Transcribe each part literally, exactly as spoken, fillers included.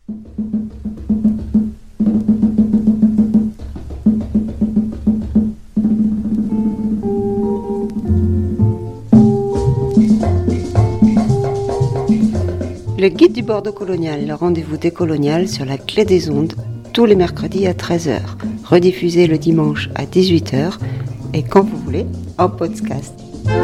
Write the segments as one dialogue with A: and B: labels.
A: Le guide du Bordeaux colonial, le rendez-vous décolonial sur la clé des ondes, tous les mercredis à treize heures, rediffusé le dimanche à dix-huit heures et quand vous voulez, en podcast.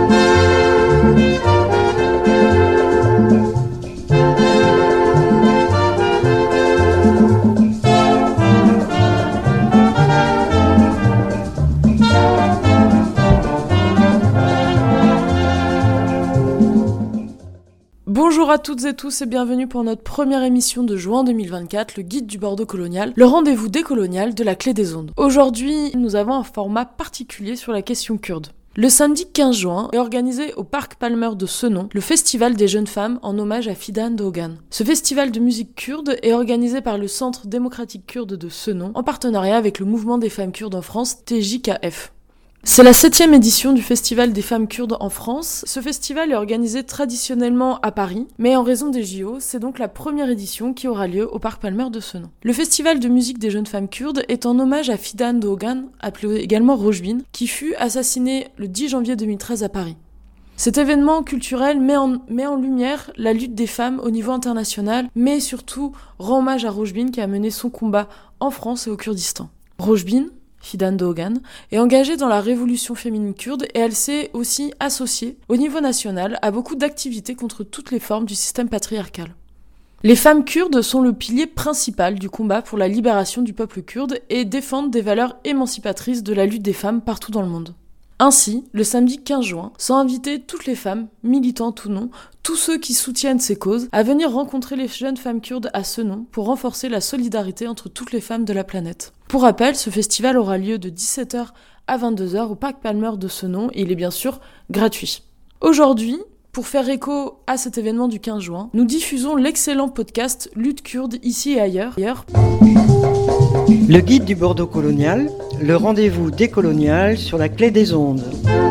B: Bonjour à toutes et tous et bienvenue pour notre première émission de juin deux mille vingt-quatre, le guide du Bordeaux colonial, le rendez-vous décolonial de la clé des ondes. Aujourd'hui, nous avons un format particulier sur la question kurde. Le samedi quinze juin est organisé au Parc Palmer de Senon le Festival des jeunes femmes en hommage à Fidan Doğan. Ce festival de musique kurde est organisé par le Centre démocratique kurde de Senon en partenariat avec le mouvement des femmes kurdes en France, T J K F. C'est la septième édition du Festival des femmes kurdes en France. Ce festival est organisé traditionnellement à Paris, mais en raison des J O, c'est donc la première édition qui aura lieu au Parc Palmer de Senon. Le Festival de musique des jeunes femmes kurdes est en hommage à Fidan Doğan, appelé également Rojbin, qui fut assassiné le dix janvier deux mille treize à Paris. Cet événement culturel met en, met en lumière la lutte des femmes au niveau international, mais surtout rend hommage à Rojbin qui a mené son combat en France et au Kurdistan. Rojbin, Fidan Doğan, est engagée dans la révolution féminine kurde et elle s'est aussi associée, au niveau national, à beaucoup d'activités contre toutes les formes du système patriarcal. Les femmes kurdes sont le pilier principal du combat pour la libération du peuple kurde et défendent des valeurs émancipatrices de la lutte des femmes partout dans le monde. Ainsi, le samedi quinze juin, sont invitées toutes les femmes, militantes ou non, tous ceux qui soutiennent ces causes, à venir rencontrer les jeunes femmes kurdes à Senon pour renforcer la solidarité entre toutes les femmes de la planète. Pour rappel, ce festival aura lieu de dix-sept heures à vingt-deux heures au Parc Palmer de Senon et il est bien sûr gratuit. Aujourd'hui, pour faire écho à cet événement du quinze juin, nous diffusons l'excellent podcast Lutte kurde ici et ailleurs.
C: Le guide du Bordeaux colonial, le rendez-vous décolonial sur la clé des ondes.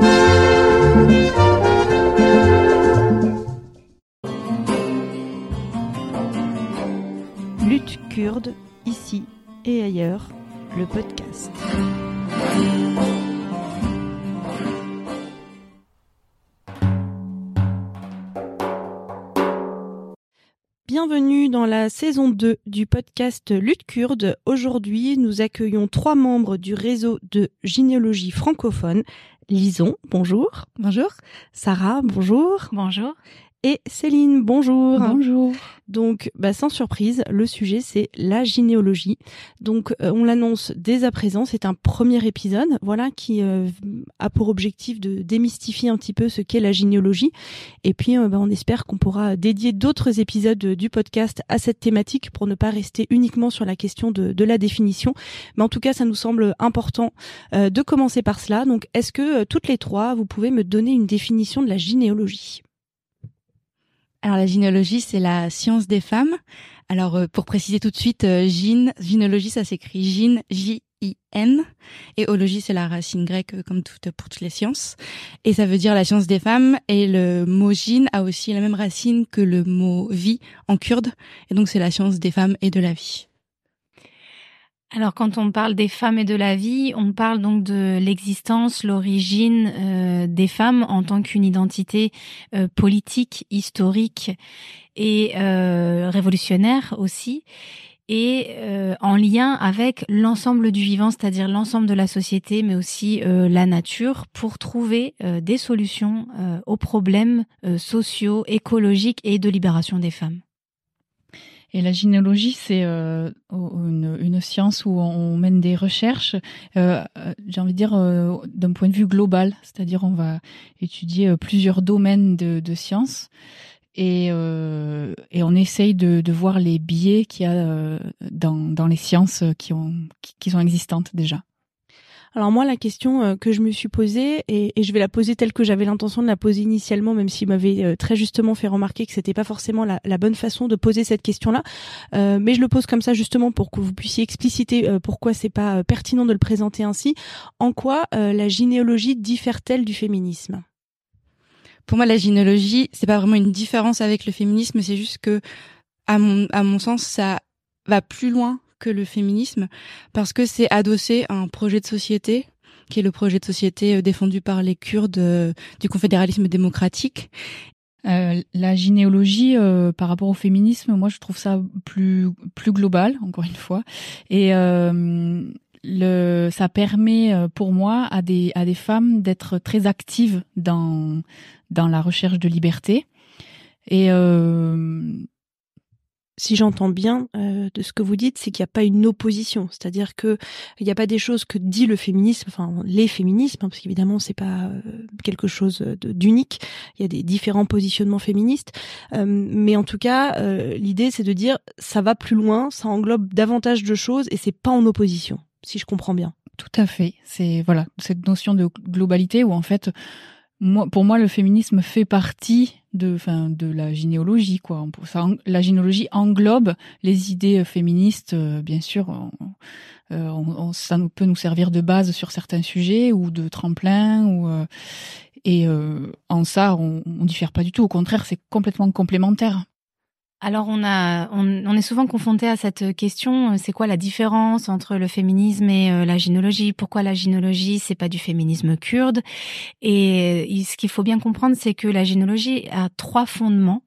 D: Lutte kurde ici et ailleurs, le podcast. Bienvenue dans la saison deux du podcast Lutte kurde. Aujourd'hui, nous accueillons trois membres du réseau de gynéologie francophone. Lison, bonjour.
E: Bonjour.
D: Sarah, bonjour.
E: Bonjour.
D: Et Céline, bonjour.
E: Bonjour.
D: Donc, bah, sans surprise, le sujet, c'est la gynéologie. Donc, euh, on l'annonce dès à présent. C'est un premier épisode, voilà, qui euh, a pour objectif de démystifier un petit peu ce qu'est la gynéologie. Et puis, euh, bah, on espère qu'on pourra dédier d'autres épisodes du podcast à cette thématique pour ne pas rester uniquement sur la question de, de la définition. Mais en tout cas, ça nous semble important euh, de commencer par cela. Donc, est-ce que euh, toutes les trois, vous pouvez me donner une définition de la gynéologie ?
E: Alors la gynéologie, c'est la science des femmes. Alors euh, pour préciser tout de suite, euh, gyn, gynéologie, ça s'écrit gyn, J I N, et ologie, c'est la racine grecque euh, comme toute, pour toutes les sciences. Et ça veut dire la science des femmes, et le mot gyn a aussi la même racine que le mot vie en kurde, et donc c'est la science des femmes et de la vie.
F: Alors quand on parle des femmes et de la vie, on parle donc de l'existence, l'origine euh, des femmes en tant qu'une identité euh, politique, historique et euh, révolutionnaire aussi, et euh, en lien avec l'ensemble du vivant, c'est-à-dire l'ensemble de la société, mais aussi euh, la nature, pour trouver euh, des solutions euh, aux problèmes euh, sociaux, écologiques et de libération des femmes.
G: Et la gynéologie, c'est euh, une, une science où on mène des recherches, euh, j'ai envie de dire, euh, d'un point de vue global. C'est-à-dire on va étudier plusieurs domaines de, de sciences et, euh, et on essaye de, de voir les biais qu'il y a euh, dans, dans les sciences qui, ont, qui, qui sont existantes déjà.
D: Alors moi, la question euh, que je me suis posée, et, et je vais la poser telle que j'avais l'intention de la poser initialement, même s'il m'avait euh, très justement fait remarquer que c'était pas forcément la, la bonne façon de poser cette question-là, euh, mais je le pose comme ça justement pour que vous puissiez expliciter euh, pourquoi c'est pas euh, pertinent de le présenter ainsi. En quoi euh, la gynéologie diffère-t-elle du féminisme ?
E: Pour moi, la gynéologie, c'est pas vraiment une différence avec le féminisme, c'est juste que, à mon, à mon sens, ça va plus loin que le féminisme parce que c'est adossé à un projet de société qui est le projet de société défendu par les Kurdes euh, du confédéralisme démocratique.
G: Euh, la gynéologie euh, par rapport au féminisme, moi je trouve ça plus plus global, encore une fois, et euh, le ça permet pour moi à des à des femmes d'être très actives dans dans la recherche de liberté. Et euh,
D: si j'entends bien euh, de ce que vous dites, c'est qu'il n'y a pas une opposition, c'est-à-dire que il n'y a pas des choses que dit le féminisme, enfin les féminismes, hein, parce qu'évidemment c'est pas euh, quelque chose de, d'unique. Il y a des différents positionnements féministes, euh, mais en tout cas euh, l'idée c'est de dire ça va plus loin, ça englobe davantage de choses et c'est pas en opposition, si je comprends bien.
G: Tout à fait. C'est voilà cette notion de globalité où en fait. Moi, pour moi, le féminisme fait partie de, enfin, de la gynéologie, quoi. Ça, la gynéologie englobe les idées féministes, euh, bien sûr. On, euh, on, on, ça nous, peut nous servir de base sur certains sujets ou de tremplin, ou euh, et euh, en ça, on, on diffère pas du tout. Au contraire, c'est complètement complémentaire.
F: Alors on a, on, on est souvent confronté à cette question, c'est quoi la différence entre le féminisme et euh, la gynéologie? Pourquoi la gynéologie, c'est pas du féminisme kurde? Et ce qu'il faut bien comprendre, c'est que la gynéologie a trois fondements,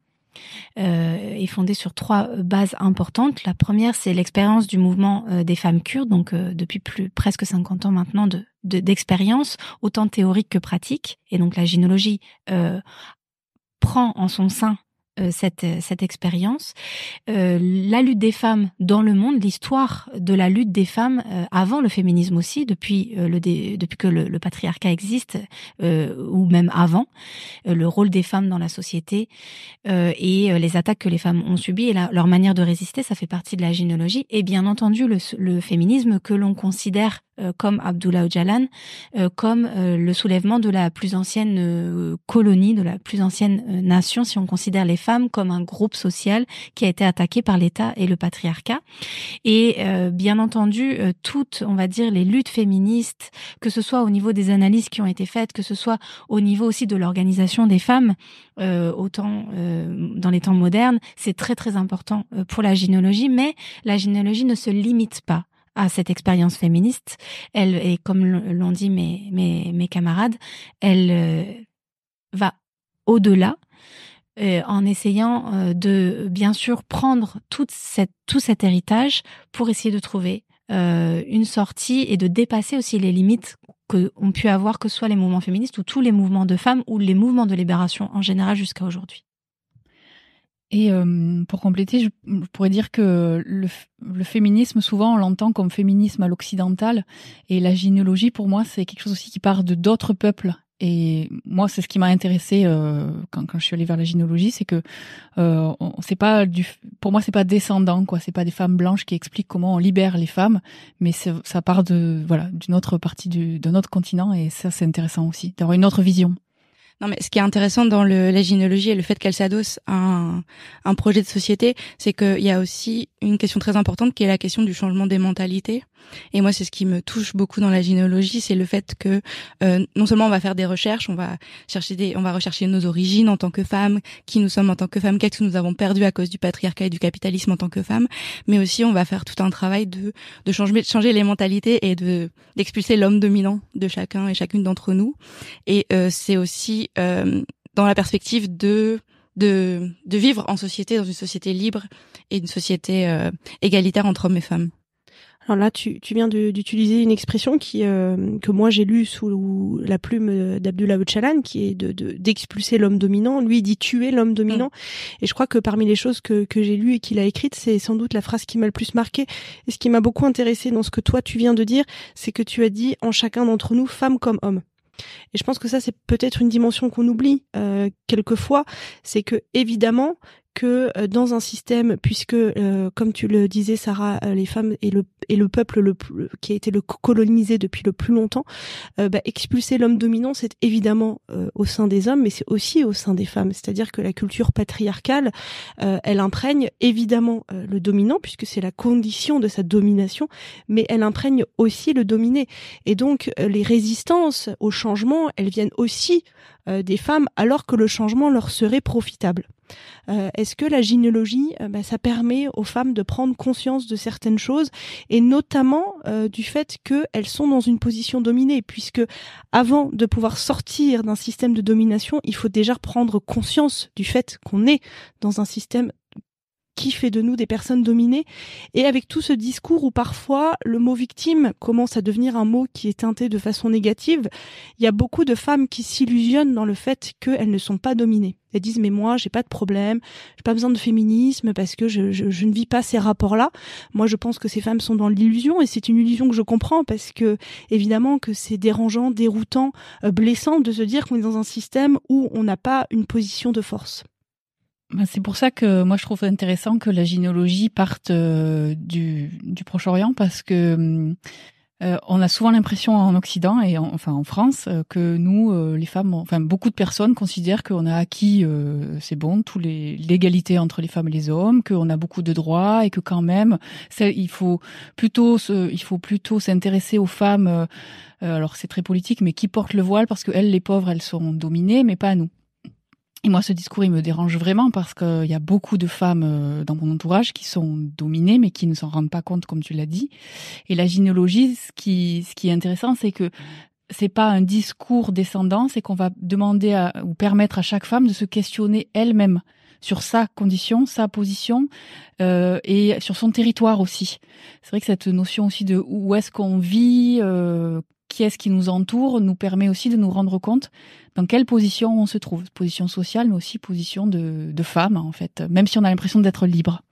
F: euh, est fondée sur trois bases importantes. La première, c'est l'expérience du mouvement euh, des femmes kurdes, donc euh, depuis plus presque cinquante ans maintenant de, de d'expérience, autant théorique que pratique. Et donc la gynéologie euh, prend en son sein cette cette expérience, euh, la lutte des femmes dans le monde, l'histoire de la lutte des femmes euh, avant le féminisme aussi, depuis euh, le dé, depuis que le, le patriarcat existe, euh, ou même avant, euh, le rôle des femmes dans la société euh, et euh, les attaques que les femmes ont subies et la, leur manière de résister, ça fait partie de la gynéologie. Et bien entendu le, le féminisme que l'on considère euh, comme Abdullah Öcalan, euh, comme euh, le soulèvement de la plus ancienne euh, colonie, de la plus ancienne euh, nation, si on considère les femmes comme un groupe social qui a été attaqué par l'État et le patriarcat. Et euh, bien entendu, euh, toutes, on va dire, les luttes féministes, que ce soit au niveau des analyses qui ont été faites, que ce soit au niveau aussi de l'organisation des femmes, euh, autant euh, dans les temps modernes, c'est très très important euh, pour la gynéologie, mais la gynéologie ne se limite pas à cette expérience féministe. Elle, et comme l'ont dit mes, mes, mes camarades, elle euh, va au-delà, Euh, en essayant euh, de bien sûr prendre toute cette, tout cet héritage pour essayer de trouver euh, une sortie et de dépasser aussi les limites qu'ont pu avoir que ce soit les mouvements féministes ou tous les mouvements de femmes ou les mouvements de libération en général jusqu'à aujourd'hui.
G: Et euh, pour compléter, je, je pourrais dire que le, le féminisme, souvent, on l'entend comme féminisme à l'occidental, et la gynéologie, pour moi, c'est quelque chose aussi qui part de d'autres peuples. Et moi, c'est ce qui m'a intéressé euh, quand, quand je suis allée vers la gynéologie, c'est que euh, on, c'est pas du, pour moi, c'est pas descendant, quoi. C'est pas des femmes blanches qui expliquent comment on libère les femmes, mais c'est, ça part de, voilà, d'une autre partie du, d'un autre continent, et ça, c'est intéressant aussi d'avoir une autre vision.
E: Non, mais ce qui est intéressant dans le, la gynéologie et le fait qu'elle s'adosse à un, un projet de société, c'est qu'il y a aussi une question très importante qui est la question du changement des mentalités. Et moi, c'est ce qui me touche beaucoup dans la gynéologie, c'est le fait que euh, non seulement on va faire des recherches, on va chercher des, on va rechercher nos origines en tant que femmes, qui nous sommes en tant que femmes, qu'est-ce que nous avons perdu à cause du patriarcat et du capitalisme en tant que femmes, mais aussi on va faire tout un travail de de changer, de changer les mentalités et de d'expulser l'homme dominant de chacun et chacune d'entre nous. Et euh, c'est aussi euh, dans la perspective de de de vivre en société, dans une société libre et une société euh, égalitaire entre hommes et femmes.
D: Alors là, tu, tu viens de, d'utiliser une expression qui euh, que moi j'ai lue sous la plume d'Abdullah Öcalan, qui est de, de d'expulser l'homme dominant. Lui, il dit tuer l'homme dominant. Mmh. Et je crois que parmi les choses que que j'ai lues et qu'il a écrites, c'est sans doute la phrase qui m'a le plus marquée. Et ce qui m'a beaucoup intéressée dans ce que toi tu viens de dire, c'est que tu as dit en chacun d'entre nous, femmes comme hommes. Et je pense que ça, c'est peut-être une dimension qu'on oublie euh, quelquefois, c'est que évidemment que euh, dans un système, puisque euh, comme tu le disais Sarah, euh, les femmes et le et le peuple le plus, qui a été le colonisé depuis le plus longtemps, euh, bah, expulser l'homme dominant, c'est évidemment euh, au sein des hommes, mais c'est aussi au sein des femmes. C'est-à-dire que la culture patriarcale, euh, elle imprègne évidemment euh, le dominant, puisque c'est la condition de sa domination, mais elle imprègne aussi le dominé. Et donc euh, les résistances au changement, elles viennent aussi euh, des femmes, alors que le changement leur serait profitable. Euh, est-ce que la gynéologie, euh, bah, ça permet aux femmes de prendre conscience de certaines choses, et notamment euh, du fait qu'elles sont dans une position dominée, puisque avant de pouvoir sortir d'un système de domination, il faut déjà prendre conscience du fait qu'on est dans un système qui fait de nous des personnes dominées, et avec tout ce discours où parfois le mot victime commence à devenir un mot qui est teinté de façon négative, il y a beaucoup de femmes qui s'illusionnent dans le fait qu'elles ne sont pas dominées. Elles disent mais moi j'ai pas de problème, j'ai pas besoin de féminisme parce que je, je, je ne vis pas ces rapports-là. Moi je pense que ces femmes sont dans l'illusion, et c'est une illusion que je comprends, parce que évidemment que c'est dérangeant, déroutant, euh, blessant de se dire qu'on est dans un système où on n'a pas une position de force.
G: C'est pour ça que moi je trouve intéressant que la gynéologie parte euh, du, du Proche-Orient, parce que euh, on a souvent l'impression en Occident et en, enfin en France euh, que nous euh, les femmes, enfin beaucoup de personnes considèrent qu'on a acquis euh, c'est bon tous les l'égalité entre les femmes et les hommes, qu'on a beaucoup de droits, et que quand même il faut plutôt se, il faut plutôt s'intéresser aux femmes. Euh, alors c'est très politique, mais qui portent le voile, parce que elles les pauvres elles sont dominées, mais pas nous. Et moi, ce discours, il me dérange vraiment, parce qu'il y a beaucoup de femmes dans mon entourage qui sont dominées, mais qui ne s'en rendent pas compte, comme tu l'as dit. Et la gynéologie, ce qui, ce qui est intéressant, c'est que c'est pas un discours descendant, c'est qu'on va demander à, ou permettre à chaque femme de se questionner elle-même sur sa condition, sa position, euh, et sur son territoire aussi. C'est vrai que cette notion aussi de où est-ce qu'on vit, euh, qui est-ce qui nous entoure, nous permet aussi de nous rendre compte dans quelle position on se trouve, position sociale, mais aussi position de, de femme, en fait, même si on a l'impression d'être libre.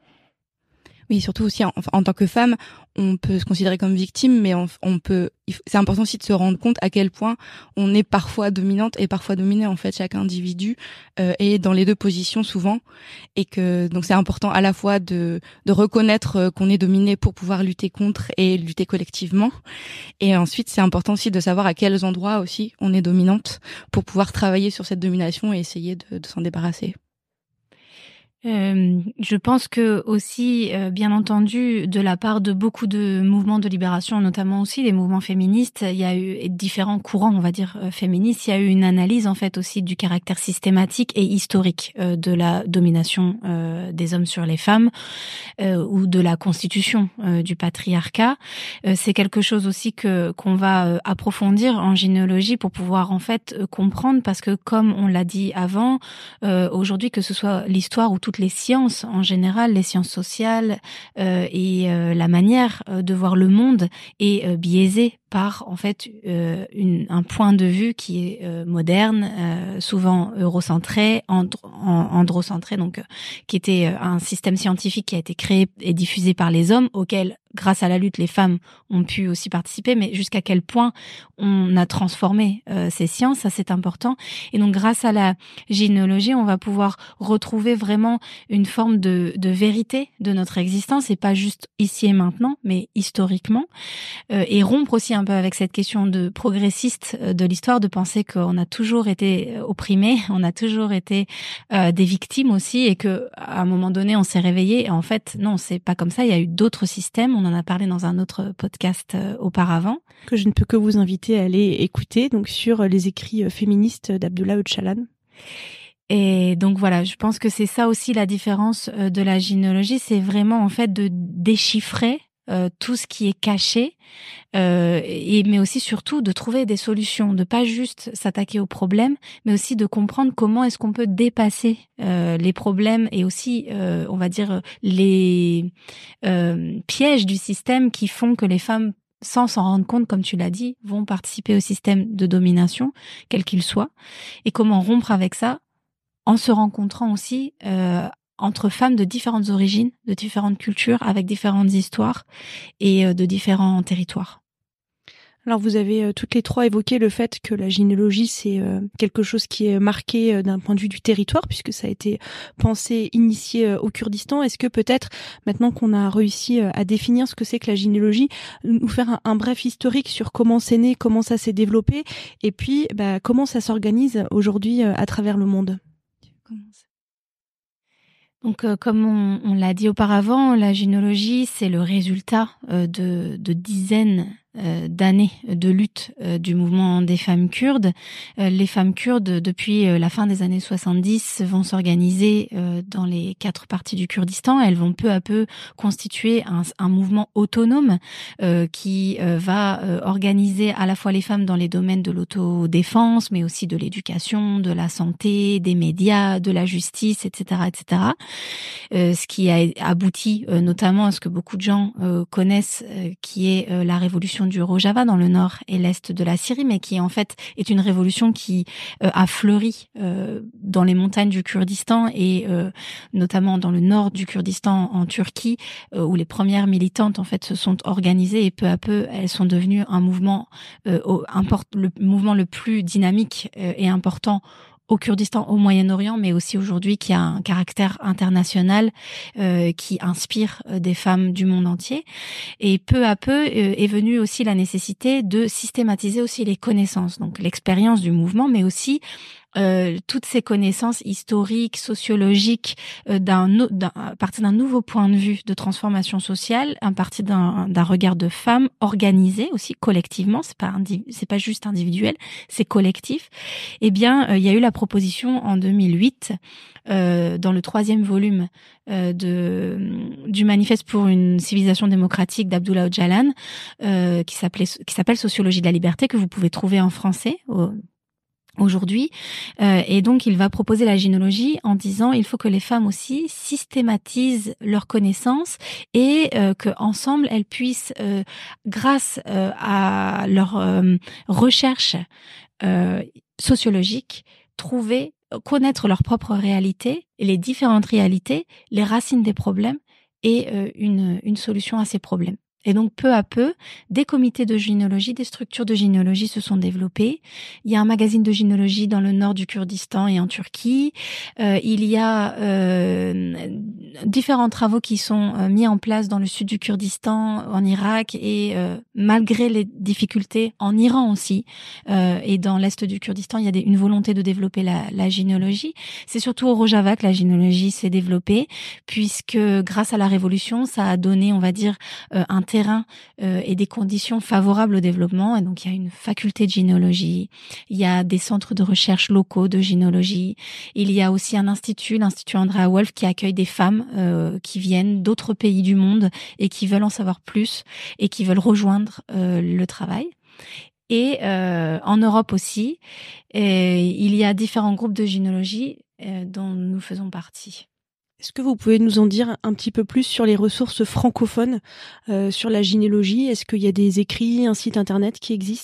E: Oui, surtout aussi en, en tant que femme, on peut se considérer comme victime, mais on, on peut. C'est important aussi de se rendre compte à quel point on est parfois dominante et parfois dominée. En fait, chaque individu euh, est dans les deux positions souvent, et que donc c'est important à la fois de de reconnaître qu'on est dominé pour pouvoir lutter contre et lutter collectivement. Et ensuite, c'est important aussi de savoir à quels endroits aussi on est dominante pour pouvoir travailler sur cette domination et essayer de, de s'en débarrasser.
F: Euh, je pense que aussi, euh, bien entendu, de la part de beaucoup de mouvements de libération, notamment aussi les mouvements féministes, il y a eu différents courants, on va dire, euh, féministes. Il y a eu une analyse en fait aussi du caractère systématique et historique euh, de la domination euh, des hommes sur les femmes, euh, ou de la constitution euh, du patriarcat. Euh, c'est quelque chose aussi que qu'on va euh, approfondir en gynéologie pour pouvoir en fait euh, comprendre, parce que comme on l'a dit avant, euh, aujourd'hui, que ce soit l'histoire ou tout toutes les sciences en général, les sciences sociales euh, et euh, la manière euh, de voir le monde est euh, biaisée par en fait euh, une, un point de vue qui est euh, moderne, euh, souvent eurocentré, andro, androcentré, donc euh, qui était euh, un système scientifique qui a été créé et diffusé par les hommes, auquel grâce à la lutte les femmes ont pu aussi participer, mais jusqu'à quel point on a transformé euh, ces sciences, ça c'est important. Et donc grâce à la gynéologie, on va pouvoir retrouver vraiment une forme de, de vérité de notre existence, et pas juste ici et maintenant, mais historiquement, euh, et rompre aussi un peu avec cette question de progressiste de l'histoire, de penser qu'on a toujours été opprimés, on a toujours été euh, des victimes aussi, et que à un moment donné on s'est réveillé. Et en fait non, c'est pas comme ça. Il y a eu d'autres systèmes. On en a parlé dans un autre podcast euh, auparavant, que je ne peux que vous inviter à aller écouter, donc sur les écrits féministes d'Abdullah Öcalan. Et donc voilà, je pense que c'est ça aussi la différence euh, de la gynéologie, c'est vraiment en fait de déchiffrer Euh, tout ce qui est caché, euh, et mais aussi surtout de trouver des solutions, de pas juste s'attaquer aux problèmes, mais aussi de comprendre comment est-ce qu'on peut dépasser euh, les problèmes, et aussi, euh, on va dire, les euh, pièges du système qui font que les femmes, sans s'en rendre compte, comme tu l'as dit, vont participer au système de domination, quel qu'il soit, et comment rompre avec ça en se rencontrant aussi euh, entre femmes de différentes origines, de différentes cultures, avec différentes histoires et de différents territoires.
D: Alors vous avez euh, toutes les trois évoqué le fait que la gynéologie c'est euh, quelque chose qui est marqué euh, d'un point de vue du territoire, puisque ça a été pensé, initié euh, au Kurdistan. Est-ce que peut-être, maintenant qu'on a réussi euh, à définir ce que c'est que la gynéologie, nous faire un, un bref historique sur comment c'est né, comment ça s'est développé, et puis bah, comment ça s'organise aujourd'hui euh, à travers le monde? Tu commences.
F: Donc, euh, comme on, on l'a dit auparavant, la gynéologie, c'est le résultat euh, de, de dizaines euh, d'années de lutte euh, du mouvement des femmes kurdes. Euh, les femmes kurdes, depuis euh, la fin des années soixante-dix, vont s'organiser euh, dans les quatre parties du Kurdistan. Elles vont peu à peu constituer un, un mouvement autonome euh, qui euh, va euh, organiser à la fois les femmes dans les domaines de l'autodéfense, mais aussi de l'éducation, de la santé, des médias, de la justice, et cetera, et cetera. Euh, ce qui a abouti euh, notamment à ce que beaucoup de gens euh, connaissent, euh, qui est euh, la révolution du Rojava dans le nord et l'est de la Syrie, mais qui en fait est une révolution qui euh, a fleuri euh, dans les montagnes du Kurdistan et euh, notamment dans le nord du Kurdistan en Turquie, euh, où les premières militantes en fait se sont organisées et peu à peu elles sont devenues un mouvement euh, au, import, le mouvement le plus dynamique euh, et important au Kurdistan, au Moyen-Orient, mais aussi aujourd'hui qui a un caractère international, euh, qui inspire euh, des femmes du monde entier. Et peu à peu euh, est venue aussi la nécessité de systématiser aussi les connaissances, donc l'expérience du mouvement, mais aussi Euh, toutes ces connaissances historiques, sociologiques, euh, d'un, d'un, à partir d'un nouveau point de vue de transformation sociale, à partir d'un, d'un regard de femme organisé aussi collectivement, c'est pas indiv- c'est pas juste individuel, c'est collectif. Eh bien, euh, il y a eu la proposition en deux mille huit, euh, dans le troisième volume euh, de du manifeste pour une civilisation démocratique d'Abdullah Öcalan, euh, qui s'appelait qui s'appelle Sociologie de la liberté, que vous pouvez trouver en français au, aujourd'hui, euh, et donc il va proposer la gynéologie en disant il faut que les femmes aussi systématisent leurs connaissances et euh, que ensemble elles puissent, euh, grâce euh, à leur euh, recherche euh, sociologique, trouver, connaître leur propre réalité, les différentes réalités, les racines des problèmes et euh, une une solution à ces problèmes. Et donc, peu à peu, des comités de gynéologie, des structures de gynéologie se sont développées. Il y a un magazine de gynéologie dans le nord du Kurdistan et en Turquie. Euh, il y a euh, différents travaux qui sont euh, mis en place dans le sud du Kurdistan, en Irak, et euh, malgré les difficultés, en Iran aussi, euh, et dans l'est du Kurdistan, il y a des, une volonté de développer la, la gynéologie. C'est surtout au Rojava que la gynéologie s'est développée, puisque grâce à la révolution, ça a donné, on va dire, euh, un terrain euh, et des conditions favorables au développement. Et donc, il y a une faculté de gynéologie, il y a des centres de recherche locaux de gynéologie, il y a aussi un institut, l'Institut Andrea Wolf, qui accueille des femmes euh, qui viennent d'autres pays du monde et qui veulent en savoir plus et qui veulent rejoindre euh, le travail. Et euh, en Europe aussi, et il y a différents groupes de gynéologie euh, dont nous faisons partie.
D: Est-ce que vous pouvez nous en dire un petit peu plus sur les ressources francophones euh, sur la gynéologie ? Est-ce qu'il y a des écrits, un site internet qui existe ?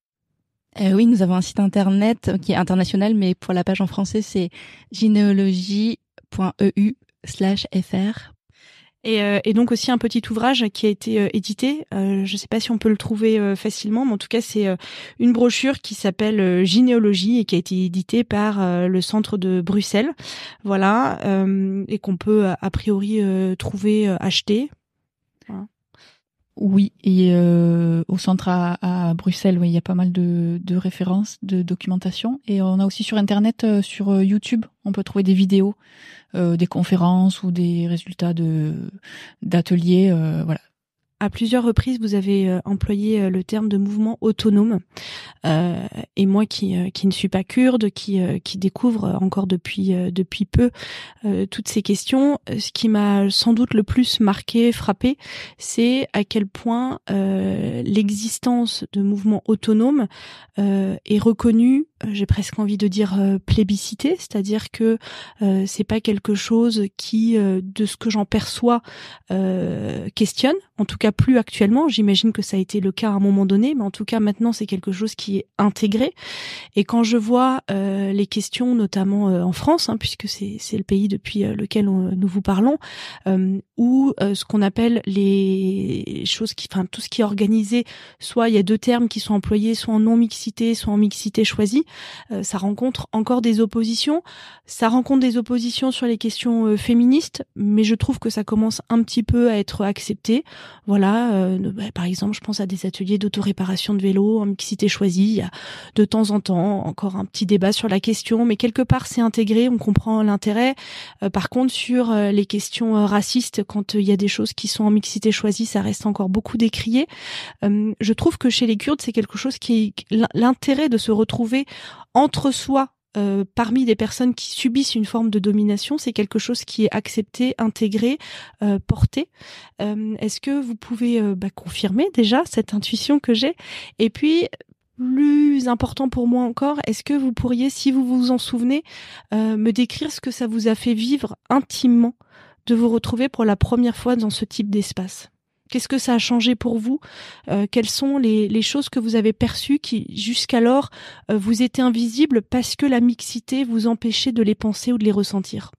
E: Euh, oui, nous avons un site internet qui est international, mais pour la page en français, c'est gynéologie point e u slash f r.
D: Et, euh, et donc aussi un petit ouvrage qui a été euh, édité. Euh, je ne sais pas si on peut le trouver euh, facilement, mais en tout cas c'est euh, une brochure qui s'appelle euh, Gynéologie et qui a été éditée par euh, le centre de Bruxelles, voilà, euh, et qu'on peut a priori euh, trouver, euh, acheter. Voilà.
G: Oui, et euh, au centre à, à Bruxelles, oui, il y a pas mal de, de références, de documentation, et on a aussi sur Internet, euh, sur euh, YouTube, on peut trouver des vidéos, euh, des conférences ou des résultats de d'ateliers, euh, voilà.
D: À plusieurs reprises, vous avez euh, employé euh, le terme de mouvement autonome. Euh, et moi, qui euh, qui ne suis pas kurde, qui euh, qui découvre encore depuis euh, depuis peu euh, toutes ces questions, ce qui m'a sans doute le plus marqué, frappé, c'est à quel point euh, l'existence de mouvements autonomes euh, est reconnue. J'ai presque envie de dire euh, plébiscité, c'est-à-dire que euh, c'est pas quelque chose qui, euh, de ce que j'en perçois, euh, questionne. En tout cas, plus actuellement. J'imagine que ça a été le cas à un moment donné, mais en tout cas maintenant, c'est quelque chose qui est intégré. Et quand je vois euh, les questions, notamment euh, en France, hein, puisque c'est c'est le pays depuis euh, lequel on, nous vous parlons, euh, où euh, ce qu'on appelle les choses qui, enfin tout ce qui est organisé, soit il y a deux termes qui sont employés, soit en non mixité, soit en mixité choisie. euh, ça rencontre encore des oppositions. Ça rencontre des oppositions sur les questions euh, féministes, mais je trouve que ça commence un petit peu à être accepté. Voilà, euh, bah, par exemple, je pense à des ateliers d'autoréparation de vélo en mixité choisie. Il y a de temps en temps encore un petit débat sur la question, mais quelque part c'est intégré, on comprend l'intérêt. Euh, par contre, sur euh, les questions euh, racistes, quand il euh, y a des choses qui sont en mixité choisie, ça reste encore beaucoup décrié. Euh, je trouve que chez les Kurdes, c'est quelque chose qui est l'intérêt de se retrouver entre soi. Euh, parmi des personnes qui subissent une forme de domination, c'est quelque chose qui est accepté, intégré, euh, porté. Euh, est-ce que vous pouvez euh, bah, confirmer déjà cette intuition que j'ai? Et puis, plus important pour moi encore, est-ce que vous pourriez, si vous vous en souvenez, euh, me décrire ce que ça vous a fait vivre intimement de vous retrouver pour la première fois dans ce type d'espace? Qu'est-ce que ça a changé pour vous? euh, Quelles sont les, les choses que vous avez perçues qui, jusqu'alors, euh, vous étaient invisibles parce que la mixité vous empêchait de les penser ou de les ressentir?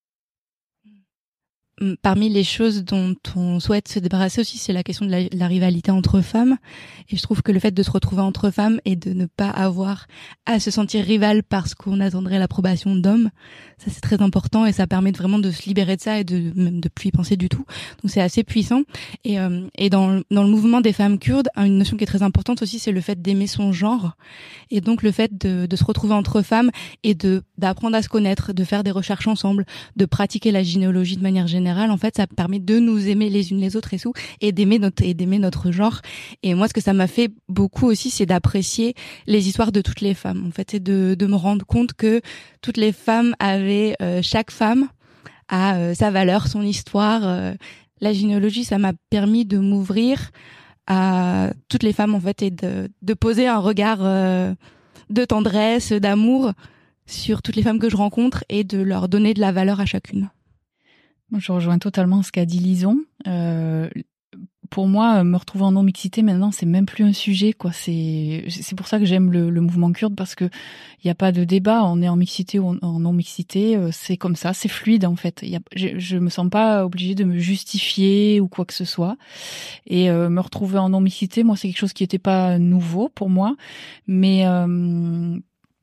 E: Parmi les choses dont on souhaite se débarrasser aussi, c'est la question de la, la rivalité entre femmes. Et je trouve que le fait de se retrouver entre femmes et de ne pas avoir à se sentir rival parce qu'on attendrait l'approbation d'hommes, ça c'est très important et ça permet de vraiment de se libérer de ça et de même de plus y penser du tout. Donc c'est assez puissant. Et, euh, et dans, dans le mouvement des femmes kurdes, une notion qui est très importante aussi, c'est le fait d'aimer son genre. Et donc le fait de, de se retrouver entre femmes et de d'apprendre à se connaître, de faire des recherches ensemble, de pratiquer la gynéologie de manière générale. En fait, ça permet de nous aimer les unes les autres et tout, et d'aimer notre et d'aimer notre genre. Et moi, ce que ça m'a fait beaucoup aussi, c'est d'apprécier les histoires de toutes les femmes. En fait, et de de me rendre compte que toutes les femmes avaient, euh, chaque femme a euh, sa valeur, son histoire. Euh, la gynéologie, ça m'a permis de m'ouvrir à toutes les femmes en fait et de de poser un regard euh, de tendresse, d'amour sur toutes les femmes que je rencontre et de leur donner de la valeur à chacune.
G: Moi, je rejoins totalement ce qu'a dit Lison. Euh, pour moi, me retrouver en non-mixité, maintenant, c'est même plus un sujet, quoi. C'est, c'est pour ça que j'aime le, le mouvement kurde, parce que il y a pas de débat. On est en mixité ou en non-mixité. C'est comme ça. C'est fluide, en fait. Y a, je, je me sens pas obligée de me justifier ou quoi que ce soit. Et euh, me retrouver en non-mixité, moi, c'est quelque chose qui était pas nouveau pour moi. Mais, euh,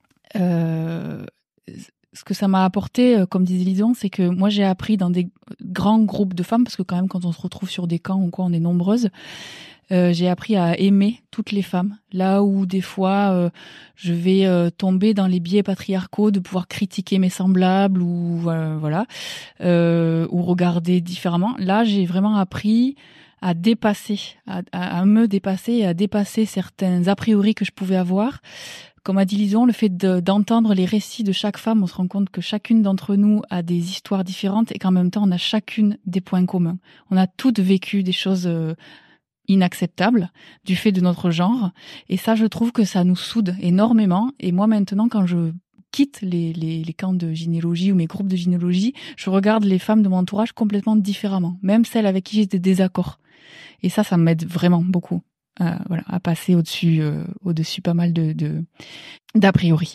G: euh, ce que ça m'a apporté, comme disait Lison, c'est que moi j'ai appris dans des grands groupes de femmes, parce que quand même quand on se retrouve sur des camps ou quoi, on est nombreuses, euh, j'ai appris à aimer toutes les femmes. Là où des fois euh, je vais euh, tomber dans les biais patriarcaux de pouvoir critiquer mes semblables ou euh, voilà, euh, ou regarder différemment. Là j'ai vraiment appris à dépasser, à, à, à me dépasser et à dépasser certains a priori que je pouvais avoir. Comme a dit Lison, le fait de, d'entendre les récits de chaque femme, on se rend compte que chacune d'entre nous a des histoires différentes et qu'en même temps, on a chacune des points communs. On a toutes vécu des choses euh, inacceptables du fait de notre genre. Et ça, je trouve que ça nous soude énormément. Et moi, maintenant, quand je quitte les, les, les camps de gynéologie ou mes groupes de gynéologie, je regarde les femmes de mon entourage complètement différemment. Même celles avec qui j'ai des désaccords. Et ça, ça m'aide vraiment beaucoup. Euh, voilà, à passer au-dessus, euh, au-dessus pas mal de, de d'a priori.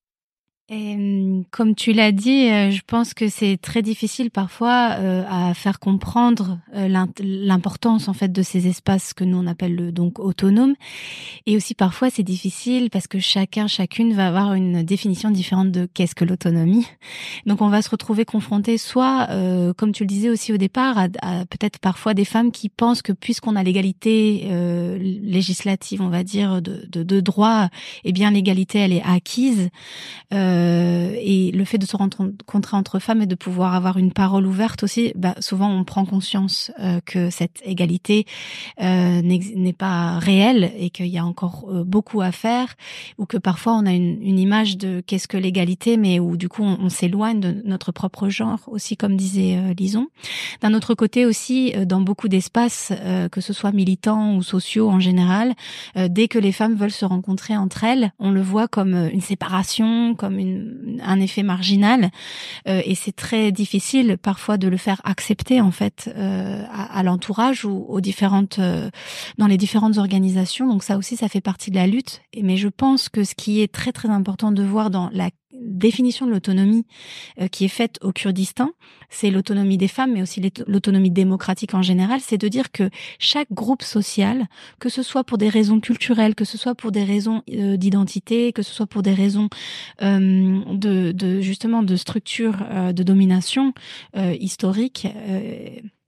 F: Et comme tu l'as dit, je pense que c'est très difficile parfois euh, à faire comprendre euh, l'importance en fait de ces espaces que nous on appelle donc autonomes. Et aussi parfois c'est difficile parce que chacun, chacune va avoir une définition différente de qu'est-ce que l'autonomie. Donc on va se retrouver confronté soit, euh, comme tu le disais aussi au départ, à, à peut-être parfois des femmes qui pensent que puisqu'on a l'égalité euh, législative, on va dire, de, de, de droit, eh bien l'égalité elle est acquise. Euh, Euh, et le fait de se rencontrer entre femmes et de pouvoir avoir une parole ouverte aussi, bah, souvent on prend conscience euh, que cette égalité euh, n'est pas réelle et qu'il y a encore euh, beaucoup à faire, ou que parfois on a une, une image de qu'est-ce que l'égalité, mais où du coup on, on s'éloigne de notre propre genre aussi, comme disait euh, Lison. D'un autre côté aussi, euh, dans beaucoup d'espaces, euh, que ce soit militants ou sociaux en général, euh, dès que les femmes veulent se rencontrer entre elles, on le voit comme une séparation, comme une Une, un effet marginal, euh, et c'est très difficile parfois de le faire accepter en fait euh, à, à l'entourage ou aux différentes euh, dans les différentes organisations. Donc ça aussi, ça fait partie de la lutte. Mais je pense que ce qui est très très important de voir dans la définition de l'autonomie euh, qui est faite au Kurdistan, c'est l'autonomie des femmes, mais aussi l'autonomie démocratique en général, c'est de dire que chaque groupe social, que ce soit pour des raisons culturelles, que ce soit pour des raisons euh, d'identité, que ce soit pour des raisons euh, de, de justement de structure euh, de domination euh, historique, euh,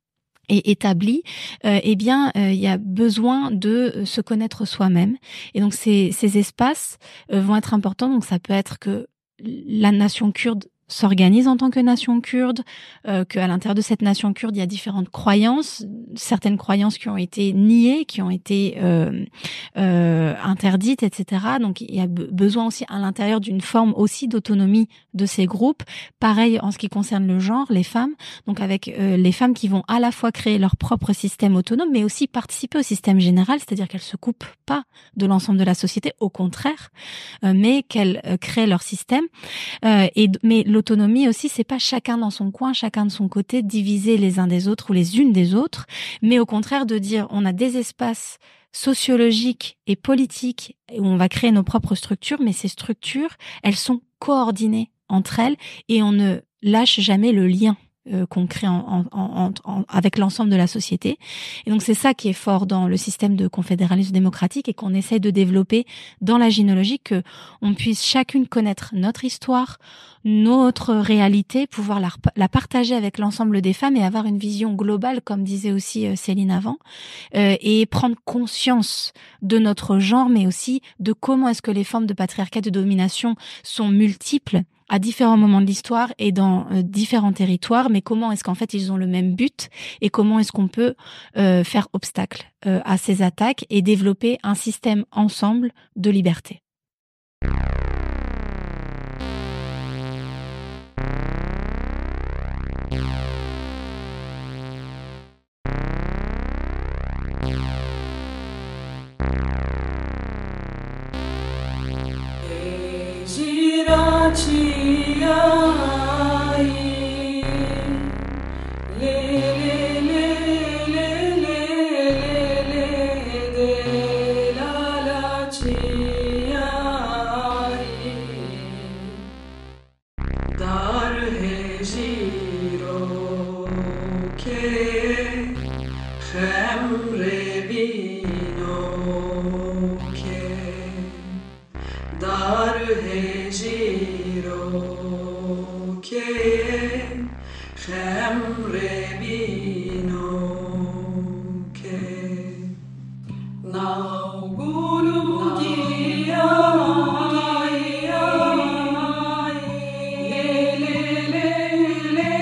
F: et établi, euh, eh bien, euh, il y a besoin de se connaître soi-même. Et donc, ces, ces espaces euh, vont être importants. Donc, ça peut être que la nation kurde s'organise en tant que nation kurde, euh, qu'à l'intérieur de cette nation kurde, il y a différentes croyances, certaines croyances qui ont été niées, qui ont été euh, euh, interdites, et cetera. Donc, il y a besoin aussi à l'intérieur d'une forme aussi d'autonomie de ces groupes. Pareil en ce qui concerne le genre, les femmes, donc avec euh, les femmes qui vont à la fois créer leur propre système autonome, mais aussi participer au système général, c'est-à-dire qu'elles se coupent pas de l'ensemble de la société, au contraire, euh, mais qu'elles euh, créent leur système. Euh, et mais l'autonomie aussi, c'est pas chacun dans son coin, chacun de son côté, divisés les uns des autres ou les unes des autres, mais au contraire de dire on a des espaces sociologiques et politiques où on va créer nos propres structures, mais ces structures, elles sont coordonnées entre elles et on ne lâche jamais le lien Euh, qu'on crée en, en, en, en, avec l'ensemble de la société. Et donc c'est ça qui est fort dans le système de confédéralisme démocratique et qu'on essaie de développer dans la gynéologie, que on puisse chacune connaître notre histoire, notre réalité, pouvoir la, la partager avec l'ensemble des femmes et avoir une vision globale, comme disait aussi Céline avant, euh, et prendre conscience de notre genre, mais aussi de comment est-ce que les formes de patriarcat, de domination sont multiples à différents moments de l'histoire et dans euh, différents territoires, mais comment est-ce qu'en fait ils ont le même but et comment est-ce qu'on peut euh, faire obstacle euh, à ces attaques et développer un système ensemble de liberté.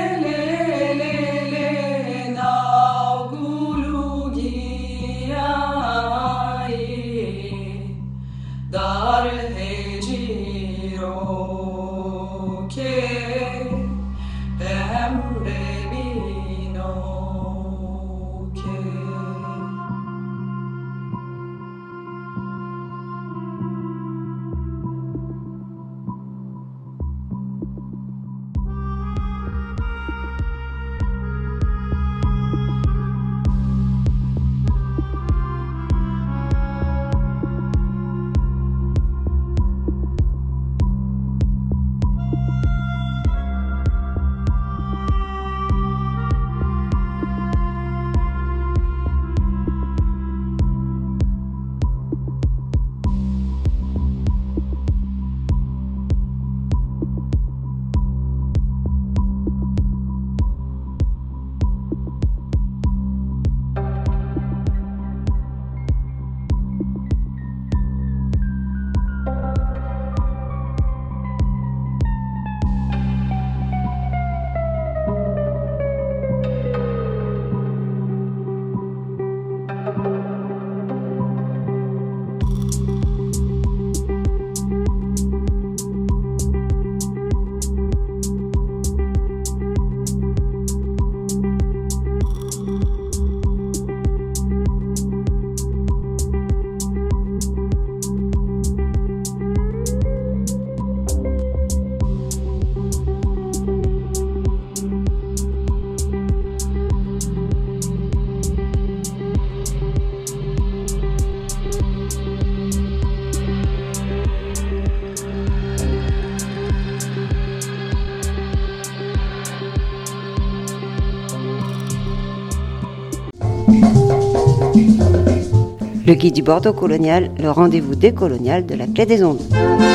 H: Yeah.
A: Le guide du Bordeaux colonial, le rendez-vous décolonial de la Clé des Ondes.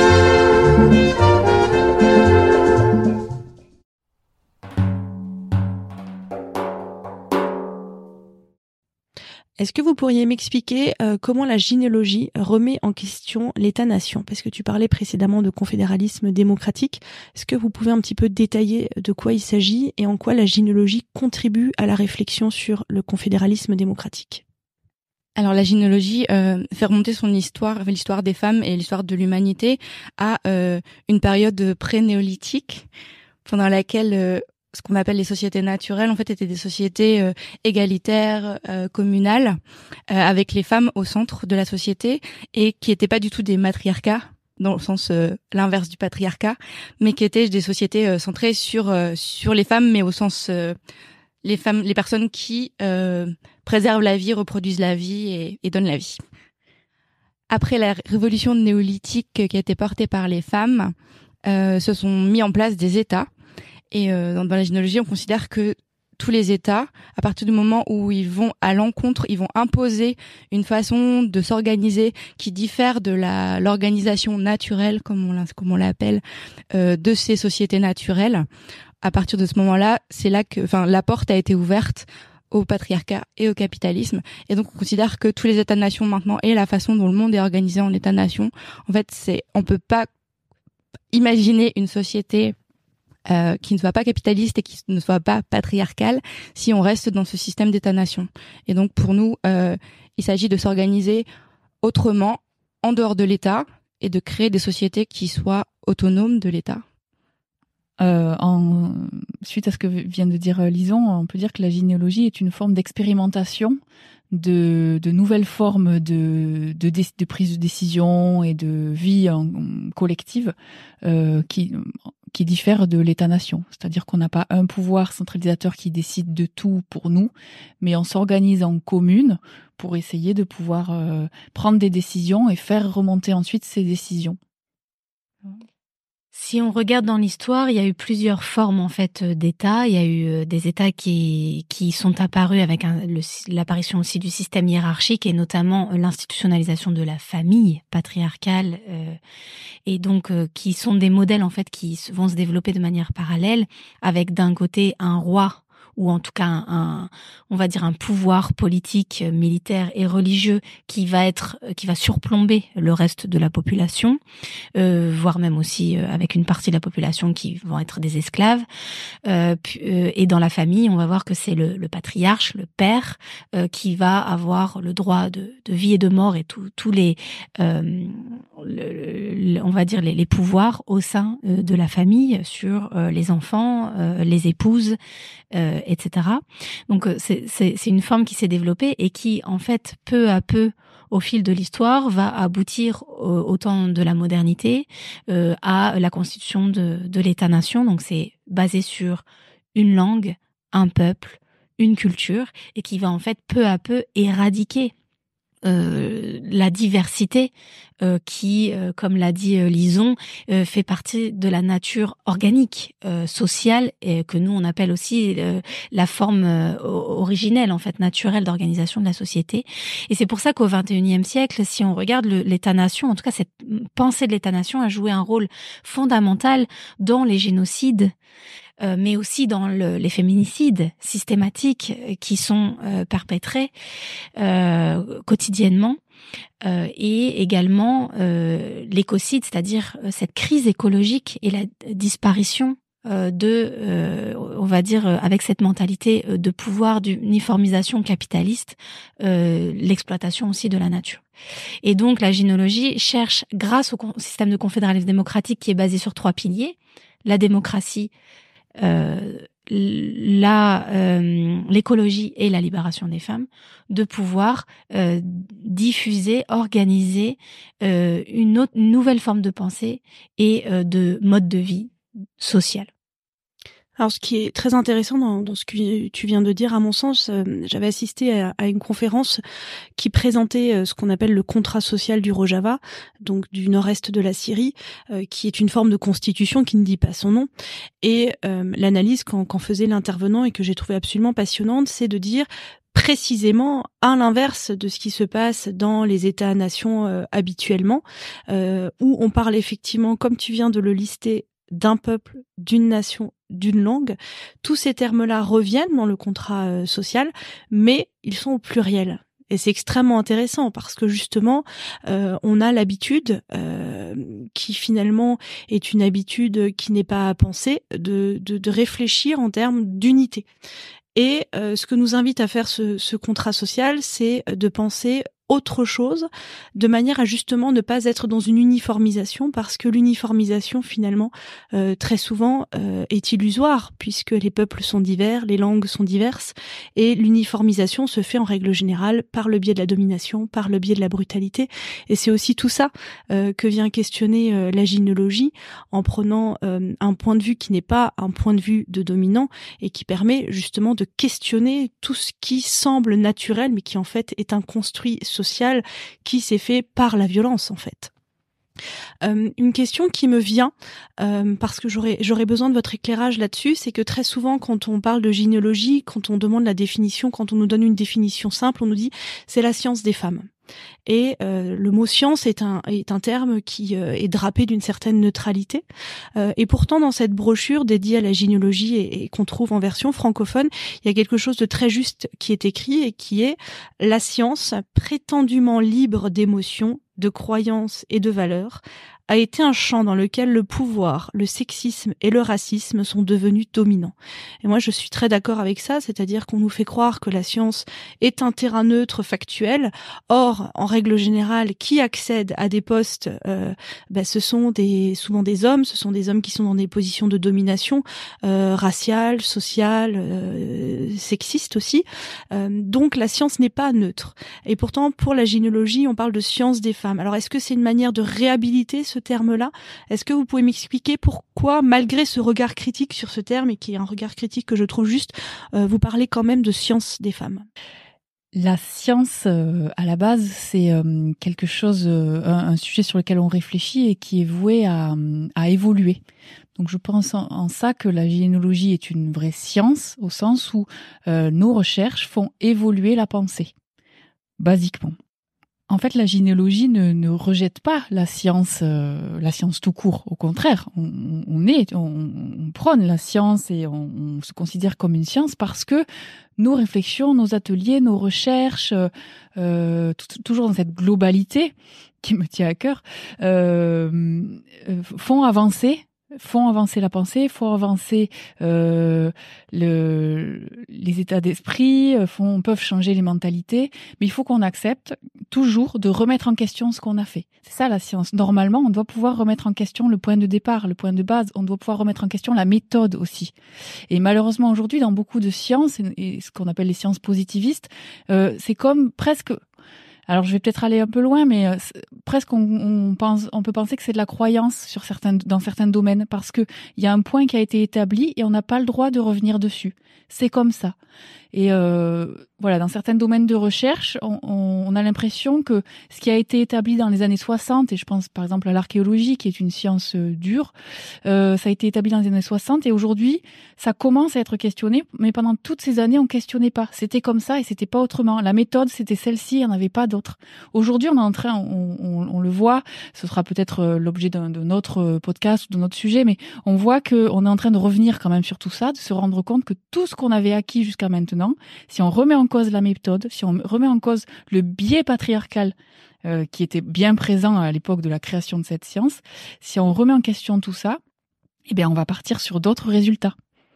D: Est-ce que vous pourriez m'expliquer euh, comment la gynéologie remet en question l'État-nation ? Parce que tu parlais précédemment de confédéralisme démocratique. Est-ce que vous pouvez un petit peu détailler de quoi il s'agit et en quoi la gynéologie contribue à la réflexion sur le confédéralisme démocratique ?
E: Alors la gynéologie euh, fait remonter son histoire, l'histoire des femmes et l'histoire de l'humanité à euh, une période pré-néolithique pendant laquelle euh, ce qu'on appelle les sociétés naturelles, en fait, étaient des sociétés euh, égalitaires, euh, communales, euh, avec les femmes au centre de la société et qui étaient pas du tout des matriarcats, dans le sens euh, l'inverse du patriarcat, mais qui étaient des sociétés euh, centrées sur euh, sur les femmes, mais au sens euh, les femmes, les personnes qui euh, préservent la vie, reproduisent la vie et, et donnent la vie. Après la révolution néolithique qui a été portée par les femmes, euh, se sont mis en place des États. Et euh, dans, dans la gynéologie, on considère que tous les États, à partir du moment où ils vont à l'encontre, ils vont imposer une façon de s'organiser qui diffère de la l'organisation naturelle, comme on, comme on l'appelle, euh, de ces sociétés naturelles. À partir de ce moment-là, c'est là que, enfin, la porte a été ouverte au patriarcat et au capitalisme. Et donc, on considère que tous les États-nations maintenant et la façon dont le monde est organisé en États-nations, en fait, c'est, on peut pas imaginer une société Euh, qui ne soit pas capitaliste et qui ne soit pas patriarcale si on reste dans ce système d'État-nation. Et donc pour nous, euh, il s'agit de s'organiser autrement, en dehors de l'État, et de créer des sociétés qui soient autonomes de l'État.
G: Euh, en suite à ce que vient de dire Lison, on peut dire que la gynéologie est une forme d'expérimentation de, de nouvelles formes de, de, de prise de décision et de vie en, en collective euh, qui qui diffère de l'État-nation. C'est-à-dire qu'on n'a pas un pouvoir centralisateur qui décide de tout pour nous, mais on s'organise en communes pour essayer de pouvoir euh, prendre des décisions et faire remonter ensuite ces décisions.
F: Si on regarde dans l'histoire, il y a eu plusieurs formes en fait d'États. Il y a eu des États qui qui sont apparus avec un, le, l'apparition aussi du système hiérarchique et notamment l'institutionnalisation de la famille patriarcale euh, et donc euh, qui sont des modèles en fait qui vont se développer de manière parallèle avec d'un côté un roi ou en tout cas un, un on va dire un pouvoir politique, militaire et religieux qui va être qui va surplomber le reste de la population, euh, voire même aussi euh, avec une partie de la population qui vont être des esclaves. Euh, puis, euh, et dans la famille, on va voir que c'est le, le patriarche, le père, euh, qui va avoir le droit de, de vie et de mort et tous les, euh, le, le, on va dire les, les pouvoirs au sein euh, de la famille sur euh, les enfants, euh, les épouses. Euh, et cetera. Donc c'est, c'est, c'est une forme qui s'est développée et qui, en fait, peu à peu, au fil de l'histoire, va aboutir au, au temps de la modernité euh, à la constitution de, de l'État-nation. Donc c'est basé sur une langue, un peuple, une culture, et qui va en fait peu à peu éradiquer Euh, la diversité euh, qui, euh, comme l'a dit euh, Lison, euh, fait partie de la nature organique, euh, sociale, et que nous on appelle aussi euh, la forme euh, originelle, en fait, naturelle d'organisation de la société. Et c'est pour ça qu'au vingt et unième siècle, si on regarde le, l'État-nation, en tout cas cette pensée de l'État-nation a joué un rôle fondamental dans les génocides, Euh, mais aussi dans le, les féminicides systématiques qui sont euh, perpétrés euh, quotidiennement, euh, et également euh, l'écocide, c'est-à-dire cette crise écologique et la disparition euh, de, euh, on va dire, avec cette mentalité de pouvoir d'uniformisation capitaliste, euh, l'exploitation aussi de la nature. Et donc la gynéologie cherche, grâce au système de confédéralisme démocratique qui est basé sur trois piliers, la démocratie, Euh, la euh, l'écologie et la libération des femmes, de pouvoir euh, diffuser, organiser euh, une autre une nouvelle forme de pensée et euh, de mode de vie social.
D: Alors, ce qui est très intéressant dans, dans ce que tu viens de dire, à mon sens, euh, j'avais assisté à, à une conférence qui présentait euh, ce qu'on appelle le contrat social du Rojava, donc du nord-est de la Syrie, euh, qui est une forme de constitution qui ne dit pas son nom. Et euh, l'analyse qu'en, qu'en faisait l'intervenant et que j'ai trouvé absolument passionnante, c'est de dire précisément à l'inverse de ce qui se passe dans les États-nations euh, habituellement, euh, où on parle effectivement, comme tu viens de le lister, d'un peuple, d'une nation, d'une langue. Tous ces termes-là reviennent dans le contrat euh, social, mais ils sont au pluriel. Et c'est extrêmement intéressant parce que justement, euh, on a l'habitude, euh, qui finalement est une habitude qui n'est pas à penser, de, de, de réfléchir en termes d'unité. Et euh, ce que nous invite à faire ce, ce contrat social, c'est de penser autre chose, de manière à justement ne pas être dans une uniformisation, parce que l'uniformisation finalement euh, très souvent euh, est illusoire, puisque les peuples sont divers, les langues sont diverses, et l'uniformisation se fait en règle générale par le biais de la domination, par le biais de la brutalité, et c'est aussi tout ça euh, que vient questionner euh, la gynéologie, en prenant euh, un point de vue qui n'est pas un point de vue de dominant, et qui permet justement de questionner tout ce qui semble naturel, mais qui en fait est un construit social qui s'est fait par la violence en fait. Euh, une question qui me vient, euh, parce que j'aurais j'aurais besoin de votre éclairage là-dessus, c'est que très souvent quand on parle de gynéologie, quand on demande la définition, quand on nous donne une définition simple, on nous dit c'est la science des femmes. Et euh, le mot science est un est un terme qui euh, est drapé d'une certaine neutralité. Euh, et pourtant, dans cette brochure dédiée à la gynéologie et, et qu'on trouve en version francophone, il y a quelque chose de très juste qui est écrit et qui est la science prétendument libre d'émotions, de croyances et de valeurs a été un champ dans lequel le pouvoir, le sexisme et le racisme sont devenus dominants. Et moi, je suis très d'accord avec ça, c'est-à-dire qu'on nous fait croire que la science est un terrain neutre factuel. Or, en règle générale, qui accède à des postes, euh, ben, ce sont des, souvent des hommes, ce sont des hommes qui sont dans des positions de domination euh, raciale, sociale, euh, sexiste aussi. Euh, donc, la science n'est pas neutre. Et pourtant, pour la gynéologie, on parle de science des femmes. Alors, est-ce que c'est une manière de réhabiliter ce terme-là? Est-ce que vous pouvez m'expliquer pourquoi, malgré ce regard critique sur ce terme, et qui est un regard critique que je trouve juste, euh, vous parlez quand même de science des femmes?
G: La science, euh, à la base, c'est euh, quelque chose, euh, un, un sujet sur lequel on réfléchit et qui est voué à, à évoluer. Donc je pense en, en ça que la gynéologie est une vraie science, au sens où euh, nos recherches font évoluer la pensée, basiquement. En fait, la gynéologie ne, ne rejette pas la science, euh, la science tout court. Au contraire, on, on est, on, on prône la science et on, on se considère comme une science parce que nos réflexions, nos ateliers, nos recherches, euh, t- toujours dans cette globalité qui me tient à cœur, euh, font avancer. font avancer la pensée, font avancer euh, le, les états d'esprit, font, peuvent changer les mentalités, mais il faut qu'on accepte toujours de remettre en question ce qu'on a fait. C'est ça la science. Normalement, on doit pouvoir remettre en question le point de départ, le point de base, on doit pouvoir remettre en question la méthode aussi. Et malheureusement aujourd'hui, dans beaucoup de sciences, et, et ce qu'on appelle les sciences positivistes, euh, c'est comme presque... Alors je vais peut-être aller un peu loin, mais euh, presque on, on pense, on peut penser que c'est de la croyance sur certains, dans certains domaines, parce que il y a un point qui a été établi et on n'a pas le droit de revenir dessus. C'est comme ça. Et euh, voilà, dans certains domaines de recherche, on, on a l'impression que ce qui a été établi dans les années soixante, et je pense par exemple à l'archéologie, qui est une science euh, dure, euh, ça a été établi dans les années soixante, et aujourd'hui, ça commence à être questionné, mais pendant toutes ces années, on questionnait pas. C'était comme ça et c'était pas autrement. La méthode, c'était celle-ci, il n'y en avait pas d'autre. Aujourd'hui, on est en train, on, on, on le voit, ce sera peut-être l'objet d'un, d'un autre podcast ou d'un autre sujet, mais on voit qu'on est en train de revenir quand même sur tout ça, de se rendre compte que tout ce qu'on avait acquis jusqu'à maintenant, si on remet en cause la méthode, si on remet en cause le biais patriarcal euh, qui était bien présent à l'époque de la création de cette science, si on remet en question tout ça, eh bien, on va partir sur d'autres résultats.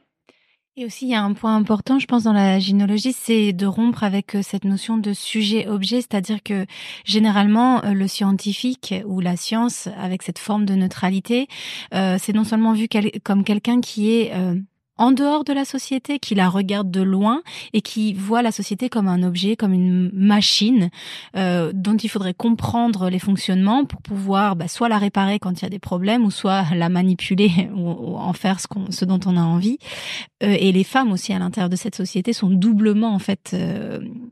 F: Et aussi, il y a un point important, je pense, dans la gynéologie, c'est de rompre avec cette notion de sujet-objet, c'est-à-dire que généralement, le scientifique ou la science, avec cette forme de neutralité, euh, c'est non seulement vu quel- comme quelqu'un qui est... Euh, en dehors de la société, qui la regarde de loin et qui voit la société comme un objet, comme une machine euh, dont il faudrait comprendre les fonctionnements pour pouvoir bah, soit la réparer quand il y a des problèmes ou soit la manipuler ou, ou en faire ce, qu'on, ce dont on a envie. Euh, et les femmes aussi à l'intérieur de cette société sont doublement en fait euh,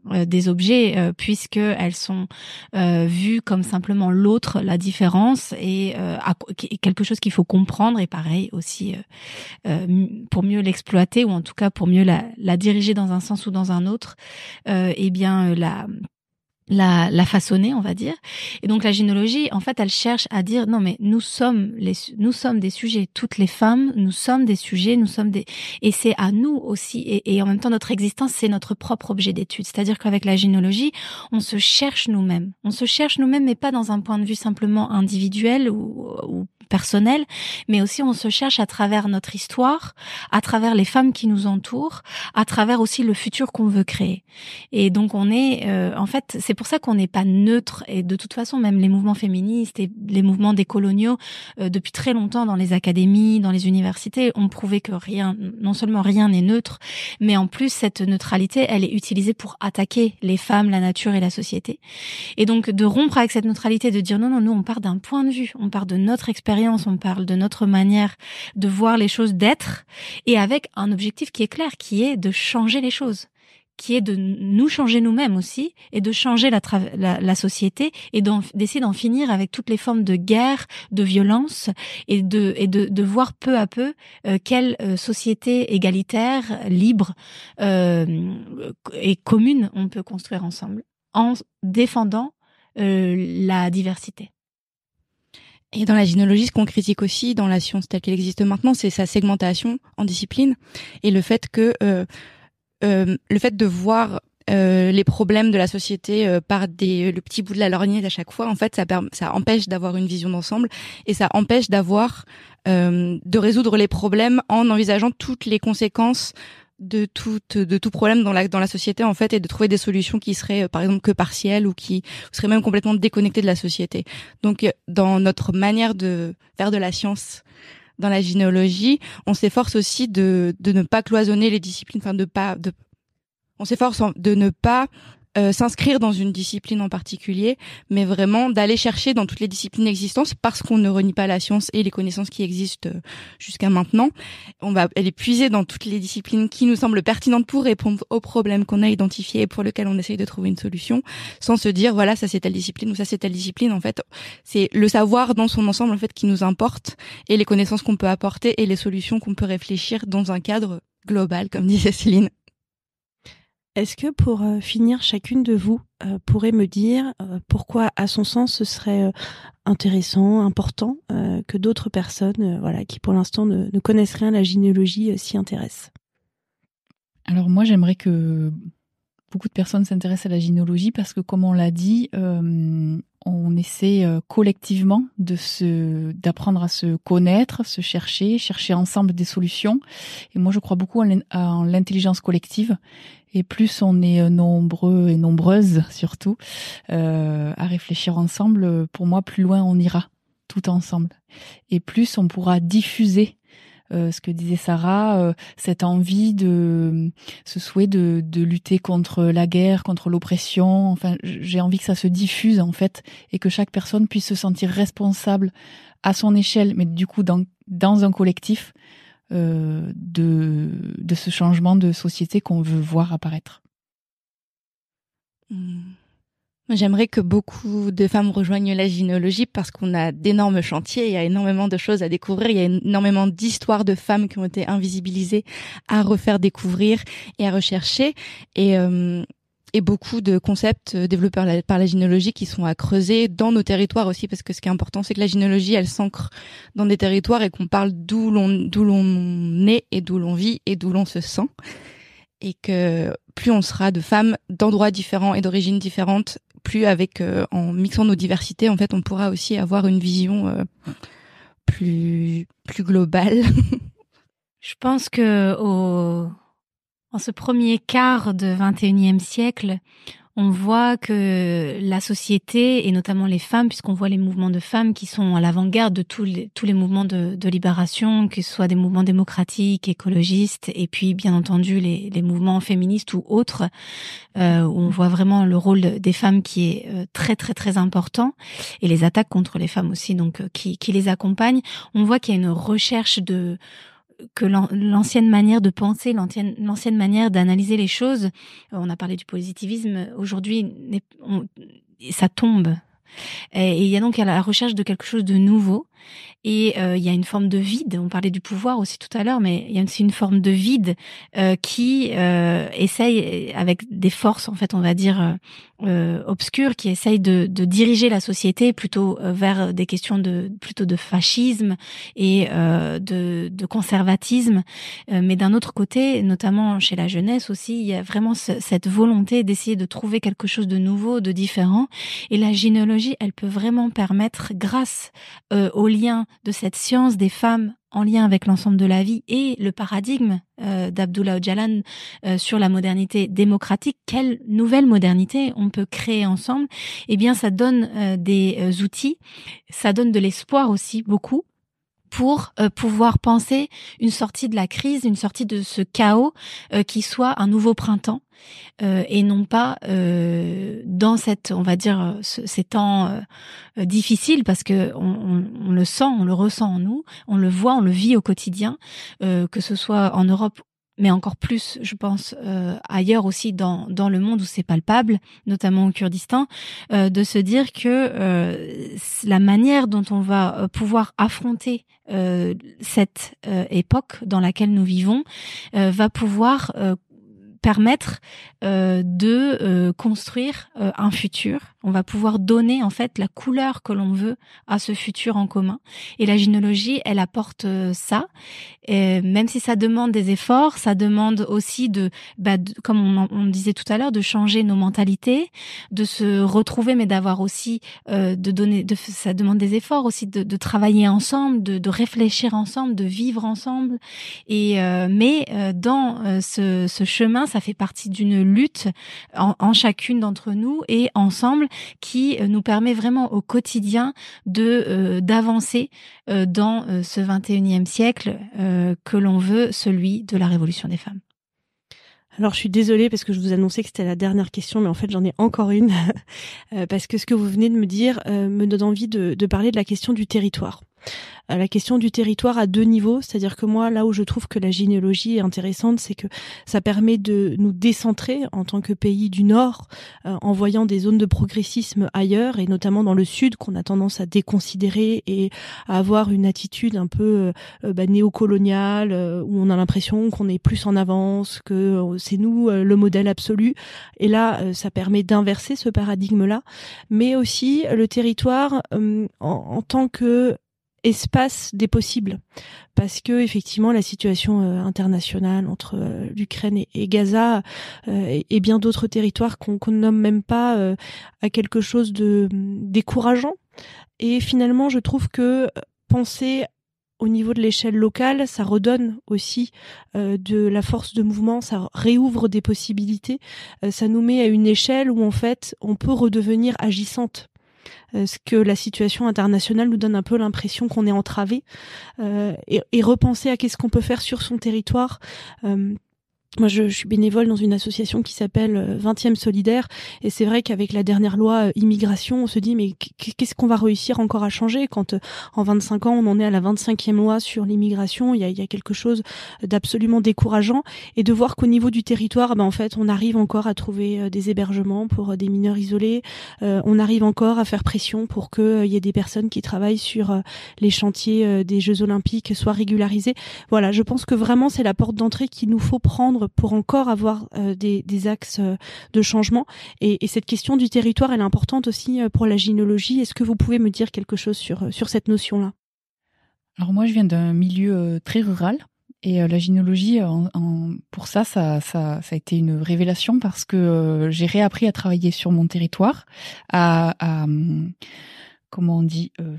F: euh, des objets euh, puisque elles sont euh, vues comme simplement l'autre, la différence et euh, à, quelque chose qu'il faut comprendre et pareil aussi euh, euh, pour mieux l'exploiter ou en tout cas pour mieux la, la diriger dans un sens ou dans un autre. Euh, eh bien la La, la façonner, on va dire. Et donc la gynéologie, en fait, elle cherche à dire non, mais nous sommes les, nous sommes des sujets. Toutes les femmes, nous sommes des sujets, nous sommes des, et c'est à nous aussi. Et, et en même temps, notre existence, c'est notre propre objet d'étude. C'est-à-dire qu'avec la gynéologie, on se cherche nous-mêmes. On se cherche nous-mêmes, mais pas dans un point de vue simplement individuel ou, ou personnel, mais aussi on se cherche à travers notre histoire, à travers les femmes qui nous entourent, à travers aussi le futur qu'on veut créer. Et donc on est, euh, en fait, c'est pour ça qu'on n'est pas neutre. Et de toute façon, même les mouvements féministes et les mouvements décoloniaux, euh, depuis très longtemps dans les académies, dans les universités, ont prouvé que rien, non seulement rien n'est neutre, mais en plus cette neutralité, elle est utilisée pour attaquer les femmes, la nature et la société. Et donc de rompre avec cette neutralité, de dire non, non, nous on part d'un point de vue, on part de notre expérience, on parle de notre manière de voir les choses, d'être, et avec un objectif qui est clair, qui est de changer les choses, qui est de nous changer nous-mêmes aussi, et de changer la, tra- la, la société, et d'en, d'essayer d'en finir avec toutes les formes de guerre, de violence, et de, et de, de voir peu à peu euh, quelle euh, société égalitaire, libre euh, et commune on peut construire ensemble, en défendant euh, la diversité.
E: Et dans la gynéologie, ce qu'on critique aussi dans la science telle qu'elle existe maintenant, c'est sa segmentation en disciplines et le fait que euh, euh, le fait de voir euh, les problèmes de la société euh, par des le petit bout de la lorgnette à chaque fois, en fait, ça permet, ça empêche d'avoir une vision d'ensemble et ça empêche d'avoir euh, de résoudre les problèmes en envisageant toutes les conséquences de tout de tout problème dans la dans la société en fait et de trouver des solutions qui seraient par exemple que partielles ou qui seraient même complètement déconnectées de la société. Donc dans notre manière de faire de la science dans la gynéologie, on s'efforce aussi de de ne pas cloisonner les disciplines, enfin de pas de on s'efforce de ne pas Euh, s'inscrire dans une discipline en particulier, mais vraiment d'aller chercher dans toutes les disciplines existantes parce qu'on ne renie pas la science et les connaissances qui existent euh, jusqu'à maintenant. On va aller puiser dans toutes les disciplines qui nous semblent pertinentes pour répondre aux problèmes qu'on a identifiés et pour lesquels on essaye de trouver une solution, sans se dire voilà ça c'est telle discipline ou ça c'est telle discipline. En fait, c'est le savoir dans son ensemble en fait qui nous importe et les connaissances qu'on peut apporter et les solutions qu'on peut réfléchir dans un cadre global, comme disait Céline.
D: Est-ce que pour euh, finir, chacune de vous euh, pourrait me dire euh, pourquoi, à son sens, ce serait euh, intéressant, important euh, que d'autres personnes, euh, voilà, qui pour l'instant ne, ne connaissent rien à la gynéologie, euh, s'y intéressent?
G: Alors moi, j'aimerais que beaucoup de personnes s'intéressent à la gynéologie parce que, comme on l'a dit, euh, on essaie euh, collectivement de se, d'apprendre à se connaître, se chercher, chercher ensemble des solutions. Et moi, je crois beaucoup en, en l'intelligence collective. Et plus on est nombreux et nombreuses, surtout, euh, à réfléchir ensemble, pour moi, plus loin on ira, tout ensemble. Et plus on pourra diffuser euh, ce que disait Sarah, euh, cette envie de, ce souhait de, de lutter contre la guerre, contre l'oppression. Enfin, j'ai envie que ça se diffuse, en fait, et que chaque personne puisse se sentir responsable à son échelle, mais du coup, dans, dans un collectif, Euh, de, de ce changement de société qu'on veut voir apparaître.
E: Mmh. J'aimerais que beaucoup de femmes rejoignent la gynéologie parce qu'on a d'énormes chantiers, il y a énormément de choses à découvrir, il y a énormément d'histoires de femmes qui ont été invisibilisées à refaire découvrir et à rechercher. Et euh, et beaucoup de concepts développés par la, par la gynéologie qui sont à creuser dans nos territoires aussi, parce que ce qui est important, c'est que la gynéologie, elle s'ancre dans des territoires et qu'on parle d'où l'on, d'où l'on est et d'où l'on vit et d'où l'on se sent. Et que plus on sera de femmes d'endroits différents et d'origines différentes, plus avec, euh, en mixant nos diversités, en fait, on pourra aussi avoir une vision euh, plus, plus globale.
F: Je pense que au En ce premier quart de vingt et unième siècle, on voit que la société, et notamment les femmes, puisqu'on voit les mouvements de femmes qui sont à l'avant-garde de tous les, tous les mouvements de, de libération, que ce soit des mouvements démocratiques, écologistes, et puis bien entendu les, les mouvements féministes ou autres, euh, où on voit vraiment le rôle des femmes qui est euh, très très très important, et les attaques contre les femmes aussi, donc euh, qui, qui les accompagnent. On voit qu'il y a une recherche de que l'ancienne manière de penser, l'ancienne, l'ancienne manière d'analyser les choses, on a parlé du positivisme, aujourd'hui, on, ça tombe. Et il y a donc à la recherche de quelque chose de nouveau. Et euh, il y a une forme de vide. On parlait du pouvoir aussi tout à l'heure, mais il y a aussi une forme de vide euh, qui euh, essaye, avec des forces en fait, on va dire euh, obscures, qui essayent de, de diriger la société plutôt euh, vers des questions de plutôt de fascisme et euh, de, de conservatisme. Euh, mais d'un autre côté, notamment chez la jeunesse aussi, il y a vraiment ce, cette volonté d'essayer de trouver quelque chose de nouveau, de différent. Et la gynéologie, elle peut vraiment permettre, grâce euh, au lien de cette science des femmes en lien avec l'ensemble de la vie et le paradigme euh, d'Abdullah Öcalan euh, sur la modernité démocratique, quelle nouvelle modernité on peut créer ensemble, eh bien ça donne euh, des euh, outils, ça donne de l'espoir aussi beaucoup pour euh, pouvoir penser une sortie de la crise, une sortie de ce chaos euh, qui soit un nouveau printemps euh, et non pas euh, dans cette, on va dire, ce, ces temps euh, difficiles parce que on, on, on le sent, on le ressent en nous, on le voit, on le vit au quotidien, euh, que ce soit en Europe, mais encore plus, je pense, euh, ailleurs aussi dans dans le monde où c'est palpable, notamment au Kurdistan, euh, de se dire que euh, la manière dont on va pouvoir affronter euh, cette euh, époque dans laquelle nous vivons euh, va pouvoir euh, permettre euh, de euh, construire euh, un futur. On va pouvoir donner en fait la couleur que l'on veut à ce futur en commun. Et la gynéologie, elle apporte euh, ça. Et même si ça demande des efforts, ça demande aussi de, bah, de comme on, on disait tout à l'heure, de changer nos mentalités, de se retrouver, mais d'avoir aussi euh, de donner. De, ça demande des efforts aussi de, de travailler ensemble, de, de réfléchir ensemble, de vivre ensemble. Et euh, mais euh, dans euh, ce, ce chemin, ça fait partie d'une lutte en, en chacune d'entre nous et ensemble, qui nous permet vraiment au quotidien de euh, d'avancer euh, dans euh, ce vingt et unième siècle euh, que l'on veut, celui de la révolution des femmes.
D: Alors je suis désolée parce que je vous annonçais que c'était la dernière question, mais en fait j'en ai encore une euh, parce que ce que vous venez de me dire euh, me donne envie de, de parler de la question du territoire. Euh, la question du territoire à deux niveaux, c'est-à-dire que moi, là où je trouve que la gynéologie est intéressante, c'est que ça permet de nous décentrer en tant que pays du Nord, euh, en voyant des zones de progressisme ailleurs, et notamment dans le Sud, qu'on a tendance à déconsidérer et à avoir une attitude un peu euh, bah, néocoloniale, euh, où on a l'impression qu'on est plus en avance, que euh, c'est nous euh, le modèle absolu. Et là, euh, ça permet d'inverser ce paradigme-là, mais aussi le territoire euh, en, en tant que espace des possibles, parce que effectivement la situation euh, internationale entre euh, l'Ukraine et, et Gaza euh, et, et bien d'autres territoires qu'on qu'on ne nomme même pas euh, à quelque chose de décourageant. Et finalement, je trouve que penser au niveau de l'échelle locale, ça redonne aussi euh, de la force de mouvement, ça réouvre des possibilités, euh, ça nous met à une échelle où en fait on peut redevenir agissante. Ce que la situation internationale nous donne un peu l'impression qu'on est entravé, euh, et, et repenser à qu'est-ce qu'on peut faire sur son territoire. Euh, Moi, je, je suis bénévole dans une association qui s'appelle vingtième Solidaire, et c'est vrai qu'avec la dernière loi euh, immigration, on se dit mais qu'est-ce qu'on va réussir encore à changer quand euh, en vingt-cinq ans on en est à la vingt-cinquième loi sur l'immigration. Il y a, il y a quelque chose d'absolument décourageant, et de voir qu'au niveau du territoire, ben en fait, on arrive encore à trouver euh, des hébergements pour euh, des mineurs isolés. Euh, on arrive encore à faire pression pour que euh, il y ait des personnes qui travaillent sur euh, les chantiers euh, des Jeux Olympiques soient régularisées. Voilà, je pense que vraiment c'est la porte d'entrée qu'il nous faut prendre pour encore avoir euh, des, des axes euh, de changement. Et, et cette question du territoire, elle est importante aussi euh, pour la gynéologie. Est-ce que vous pouvez me dire quelque chose sur, sur cette notion-là ?
G: Alors moi, je viens d'un milieu euh, très rural. Et euh, la gynéologie, en, en, pour ça, ça, ça, ça a été une révélation parce que euh, j'ai réappris à travailler sur mon territoire, à, à comment on dit, euh,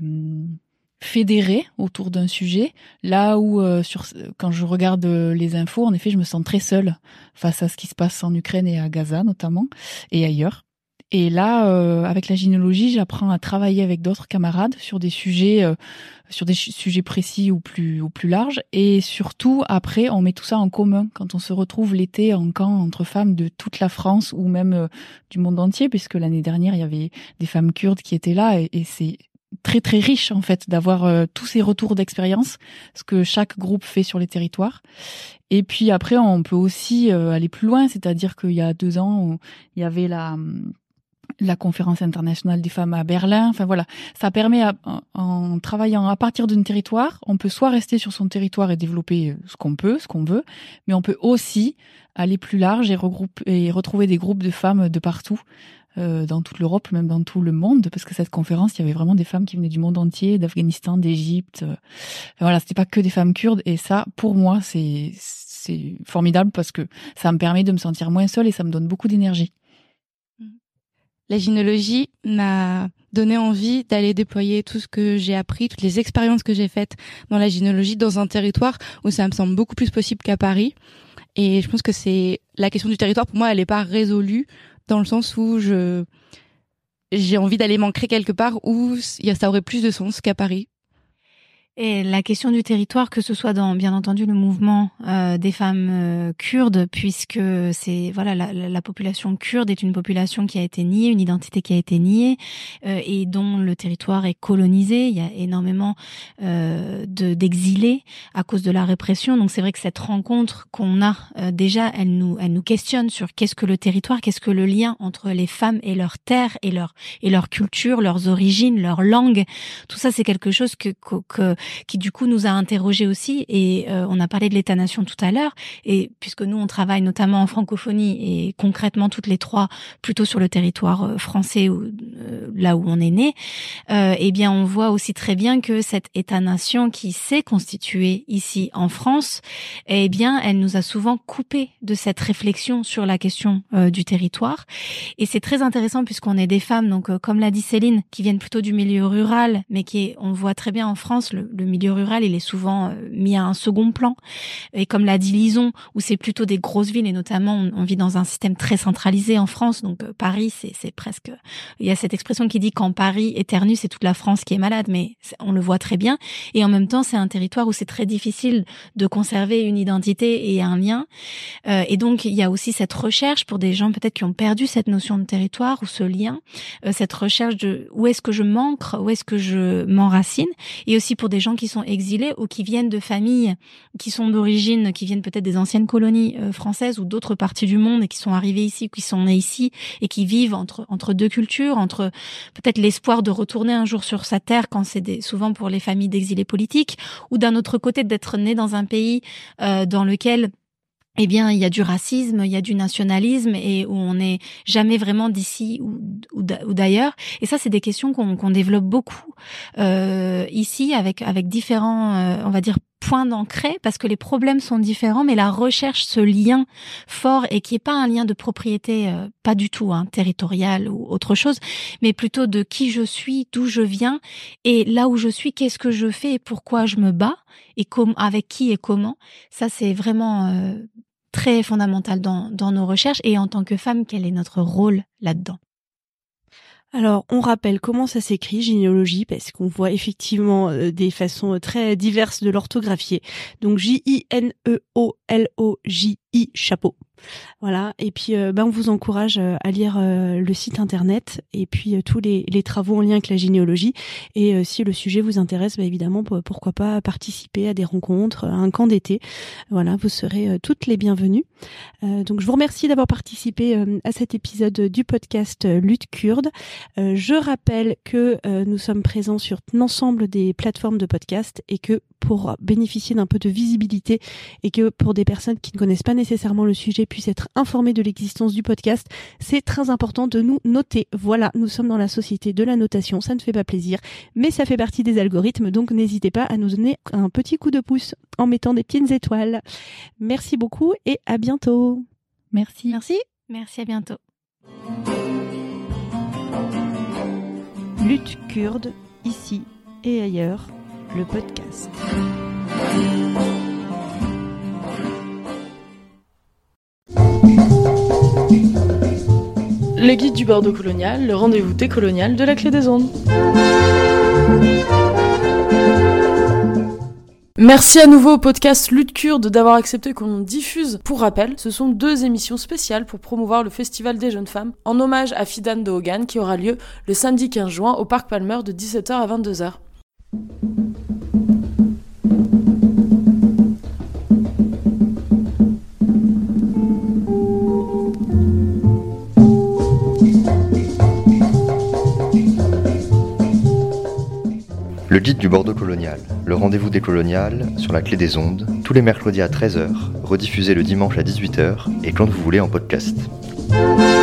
G: fédérer autour d'un sujet, là où euh, sur quand je regarde les infos, en effet, je me sens très seule face à ce qui se passe en Ukraine et à Gaza notamment, et ailleurs. Et là, euh, avec la gynéologie, j'apprends à travailler avec d'autres camarades sur des sujets, euh, sur des sujets précis ou plus ou plus larges. Et surtout, après, on met tout ça en commun quand on se retrouve l'été en camp entre femmes de toute la France ou même euh, du monde entier, puisque l'année dernière, il y avait des femmes kurdes qui étaient là, et, et c'est très très riche en fait d'avoir euh, tous ces retours d'expérience, ce que chaque groupe fait sur les territoires. Et puis après, on peut aussi euh, aller plus loin, c'est-à-dire qu'il y a deux ans, on, il y avait la la conférence internationale des femmes à Berlin. Enfin voilà, ça permet à, en travaillant à partir d'un territoire, on peut soit rester sur son territoire et développer ce qu'on peut, ce qu'on veut, mais on peut aussi aller plus large et regrouper et retrouver des groupes de femmes de partout. Euh, dans toute l'Europe, même dans tout le monde, parce que cette conférence, il y avait vraiment des femmes qui venaient du monde entier, d'Afghanistan, d'Égypte. Enfin, voilà, c'était pas que des femmes kurdes, et ça, pour moi, c'est c'est formidable parce que ça me permet de me sentir moins seule et ça me donne beaucoup d'énergie.
E: La gynéologie m'a donné envie d'aller déployer tout ce que j'ai appris, toutes les expériences que j'ai faites dans la gynéologie dans un territoire où ça me semble beaucoup plus possible qu'à Paris. Et je pense que c'est la question du territoire, pour moi, elle n'est pas résolue, dans le sens où je j'ai envie d'aller m'ancrer quelque part où ça aurait plus de sens qu'à Paris.
F: Et la question du territoire, que ce soit dans, bien entendu, le mouvement euh, des femmes euh, kurdes, puisque c'est voilà la, la, la population kurde est une population qui a été niée, une identité qui a été niée, euh, et dont le territoire est colonisé. Il y a énormément euh, de d'exilés à cause de la répression. Donc c'est vrai que cette rencontre qu'on a euh, déjà, elle nous elle nous questionne sur qu'est-ce que le territoire, qu'est-ce que le lien entre les femmes et leur terre et leur et leur culture, leurs origines, leur langue. Tout ça, c'est quelque chose que que, que qui du coup nous a interrogés aussi, et euh, on a parlé de l'État-nation tout à l'heure, et puisque nous on travaille notamment en francophonie et concrètement toutes les trois plutôt sur le territoire français où, euh, là où on est né, euh, eh bien on voit aussi très bien que cette État-nation qui s'est constituée ici en France, eh bien elle nous a souvent coupé de cette réflexion sur la question euh, du territoire, et c'est très intéressant puisqu'on est des femmes, donc euh, comme l'a dit Céline, qui viennent plutôt du milieu rural, mais qui est, on voit très bien en France le le milieu rural, il est souvent euh, mis à un second plan. Et comme l'a dit Lison, où c'est plutôt des grosses villes, et notamment on, on vit dans un système très centralisé en France, donc euh, Paris, c'est, c'est presque... Il y a cette expression qui dit quand Paris éternue, c'est toute la France qui est malade, mais on le voit très bien. Et en même temps, c'est un territoire où c'est très difficile de conserver une identité et un lien. Euh, et donc, il y a aussi cette recherche pour des gens peut-être qui ont perdu cette notion de territoire ou ce lien, euh, cette recherche de où est-ce que je m'ancre, où est-ce que je m'enracine, et aussi pour des gens qui sont exilés ou qui viennent de familles qui sont d'origine, qui viennent peut-être des anciennes colonies euh, françaises ou d'autres parties du monde et qui sont arrivés ici, qui sont nés ici et qui vivent entre entre deux cultures, entre peut-être l'espoir de retourner un jour sur sa terre quand c'est des, souvent pour les familles d'exilés politiques, ou d'un autre côté d'être né dans un pays euh, dans lequel eh bien, il y a du racisme, il y a du nationalisme, et où on n'est jamais vraiment d'ici ou, ou d'ailleurs. Et ça, c'est des questions qu'on, qu'on développe beaucoup euh, ici, avec avec différents, euh, on va dire, points d'ancré, parce que les problèmes sont différents, mais la recherche, ce lien fort, et qui est pas un lien de propriété, euh, pas du tout, hein, territorial ou autre chose, mais plutôt de qui je suis, d'où je viens, et là où je suis, qu'est-ce que je fais et pourquoi je me bats, et com- avec qui et comment. Ça, c'est vraiment euh, très fondamental dans, dans nos recherches, et en tant que femme, quel est notre rôle là-dedans?
D: Alors, on rappelle comment ça s'écrit, gynéologie, parce qu'on voit effectivement euh, des façons très diverses de l'orthographier. Donc, J I N E O L O J I, chapeau. Voilà, et puis euh, ben, on vous encourage euh, à lire euh, le site internet et puis euh, tous les, les travaux en lien avec la gynéologie. Et euh, si le sujet vous intéresse, ben, évidemment, p- pourquoi pas participer à des rencontres, à un camp d'été. Voilà, vous serez euh, toutes les bienvenues. Euh, donc je vous remercie d'avoir participé euh, à cet épisode du podcast euh, Lutte Kurde. Euh, je rappelle que euh, nous sommes présents sur l'ensemble des plateformes de podcast, et que pour bénéficier d'un peu de visibilité, et que pour des personnes qui ne connaissent pas nécessairement le sujet puissent être informées de l'existence du podcast, c'est très important de nous noter. Voilà, nous sommes dans la société de la notation, ça ne fait pas plaisir, mais ça fait partie des algorithmes, donc n'hésitez pas à nous donner un petit coup de pouce en mettant des petites étoiles. Merci beaucoup et à bientôt.
G: Merci.
F: Merci. Merci, à bientôt.
D: Lutte kurde, ici et ailleurs, le podcast.
B: Le guide du Bordeaux colonial, le rendez-vous décolonial de la Clé des Ondes. Merci à nouveau au podcast Lutte Kurde d'avoir accepté qu'on diffuse. Pour rappel, ce sont deux émissions spéciales pour promouvoir le Festival des jeunes femmes, en hommage à Fidan de Hogan, qui aura lieu le samedi quinze juin au Parc Palmer de dix-sept heures à vingt-deux heures.
H: Le guide du Bordeaux colonial, le rendez-vous décolonial sur la clé des ondes, tous les mercredis à treize heures, rediffusé le dimanche à dix-huit heures et quand vous voulez en podcast.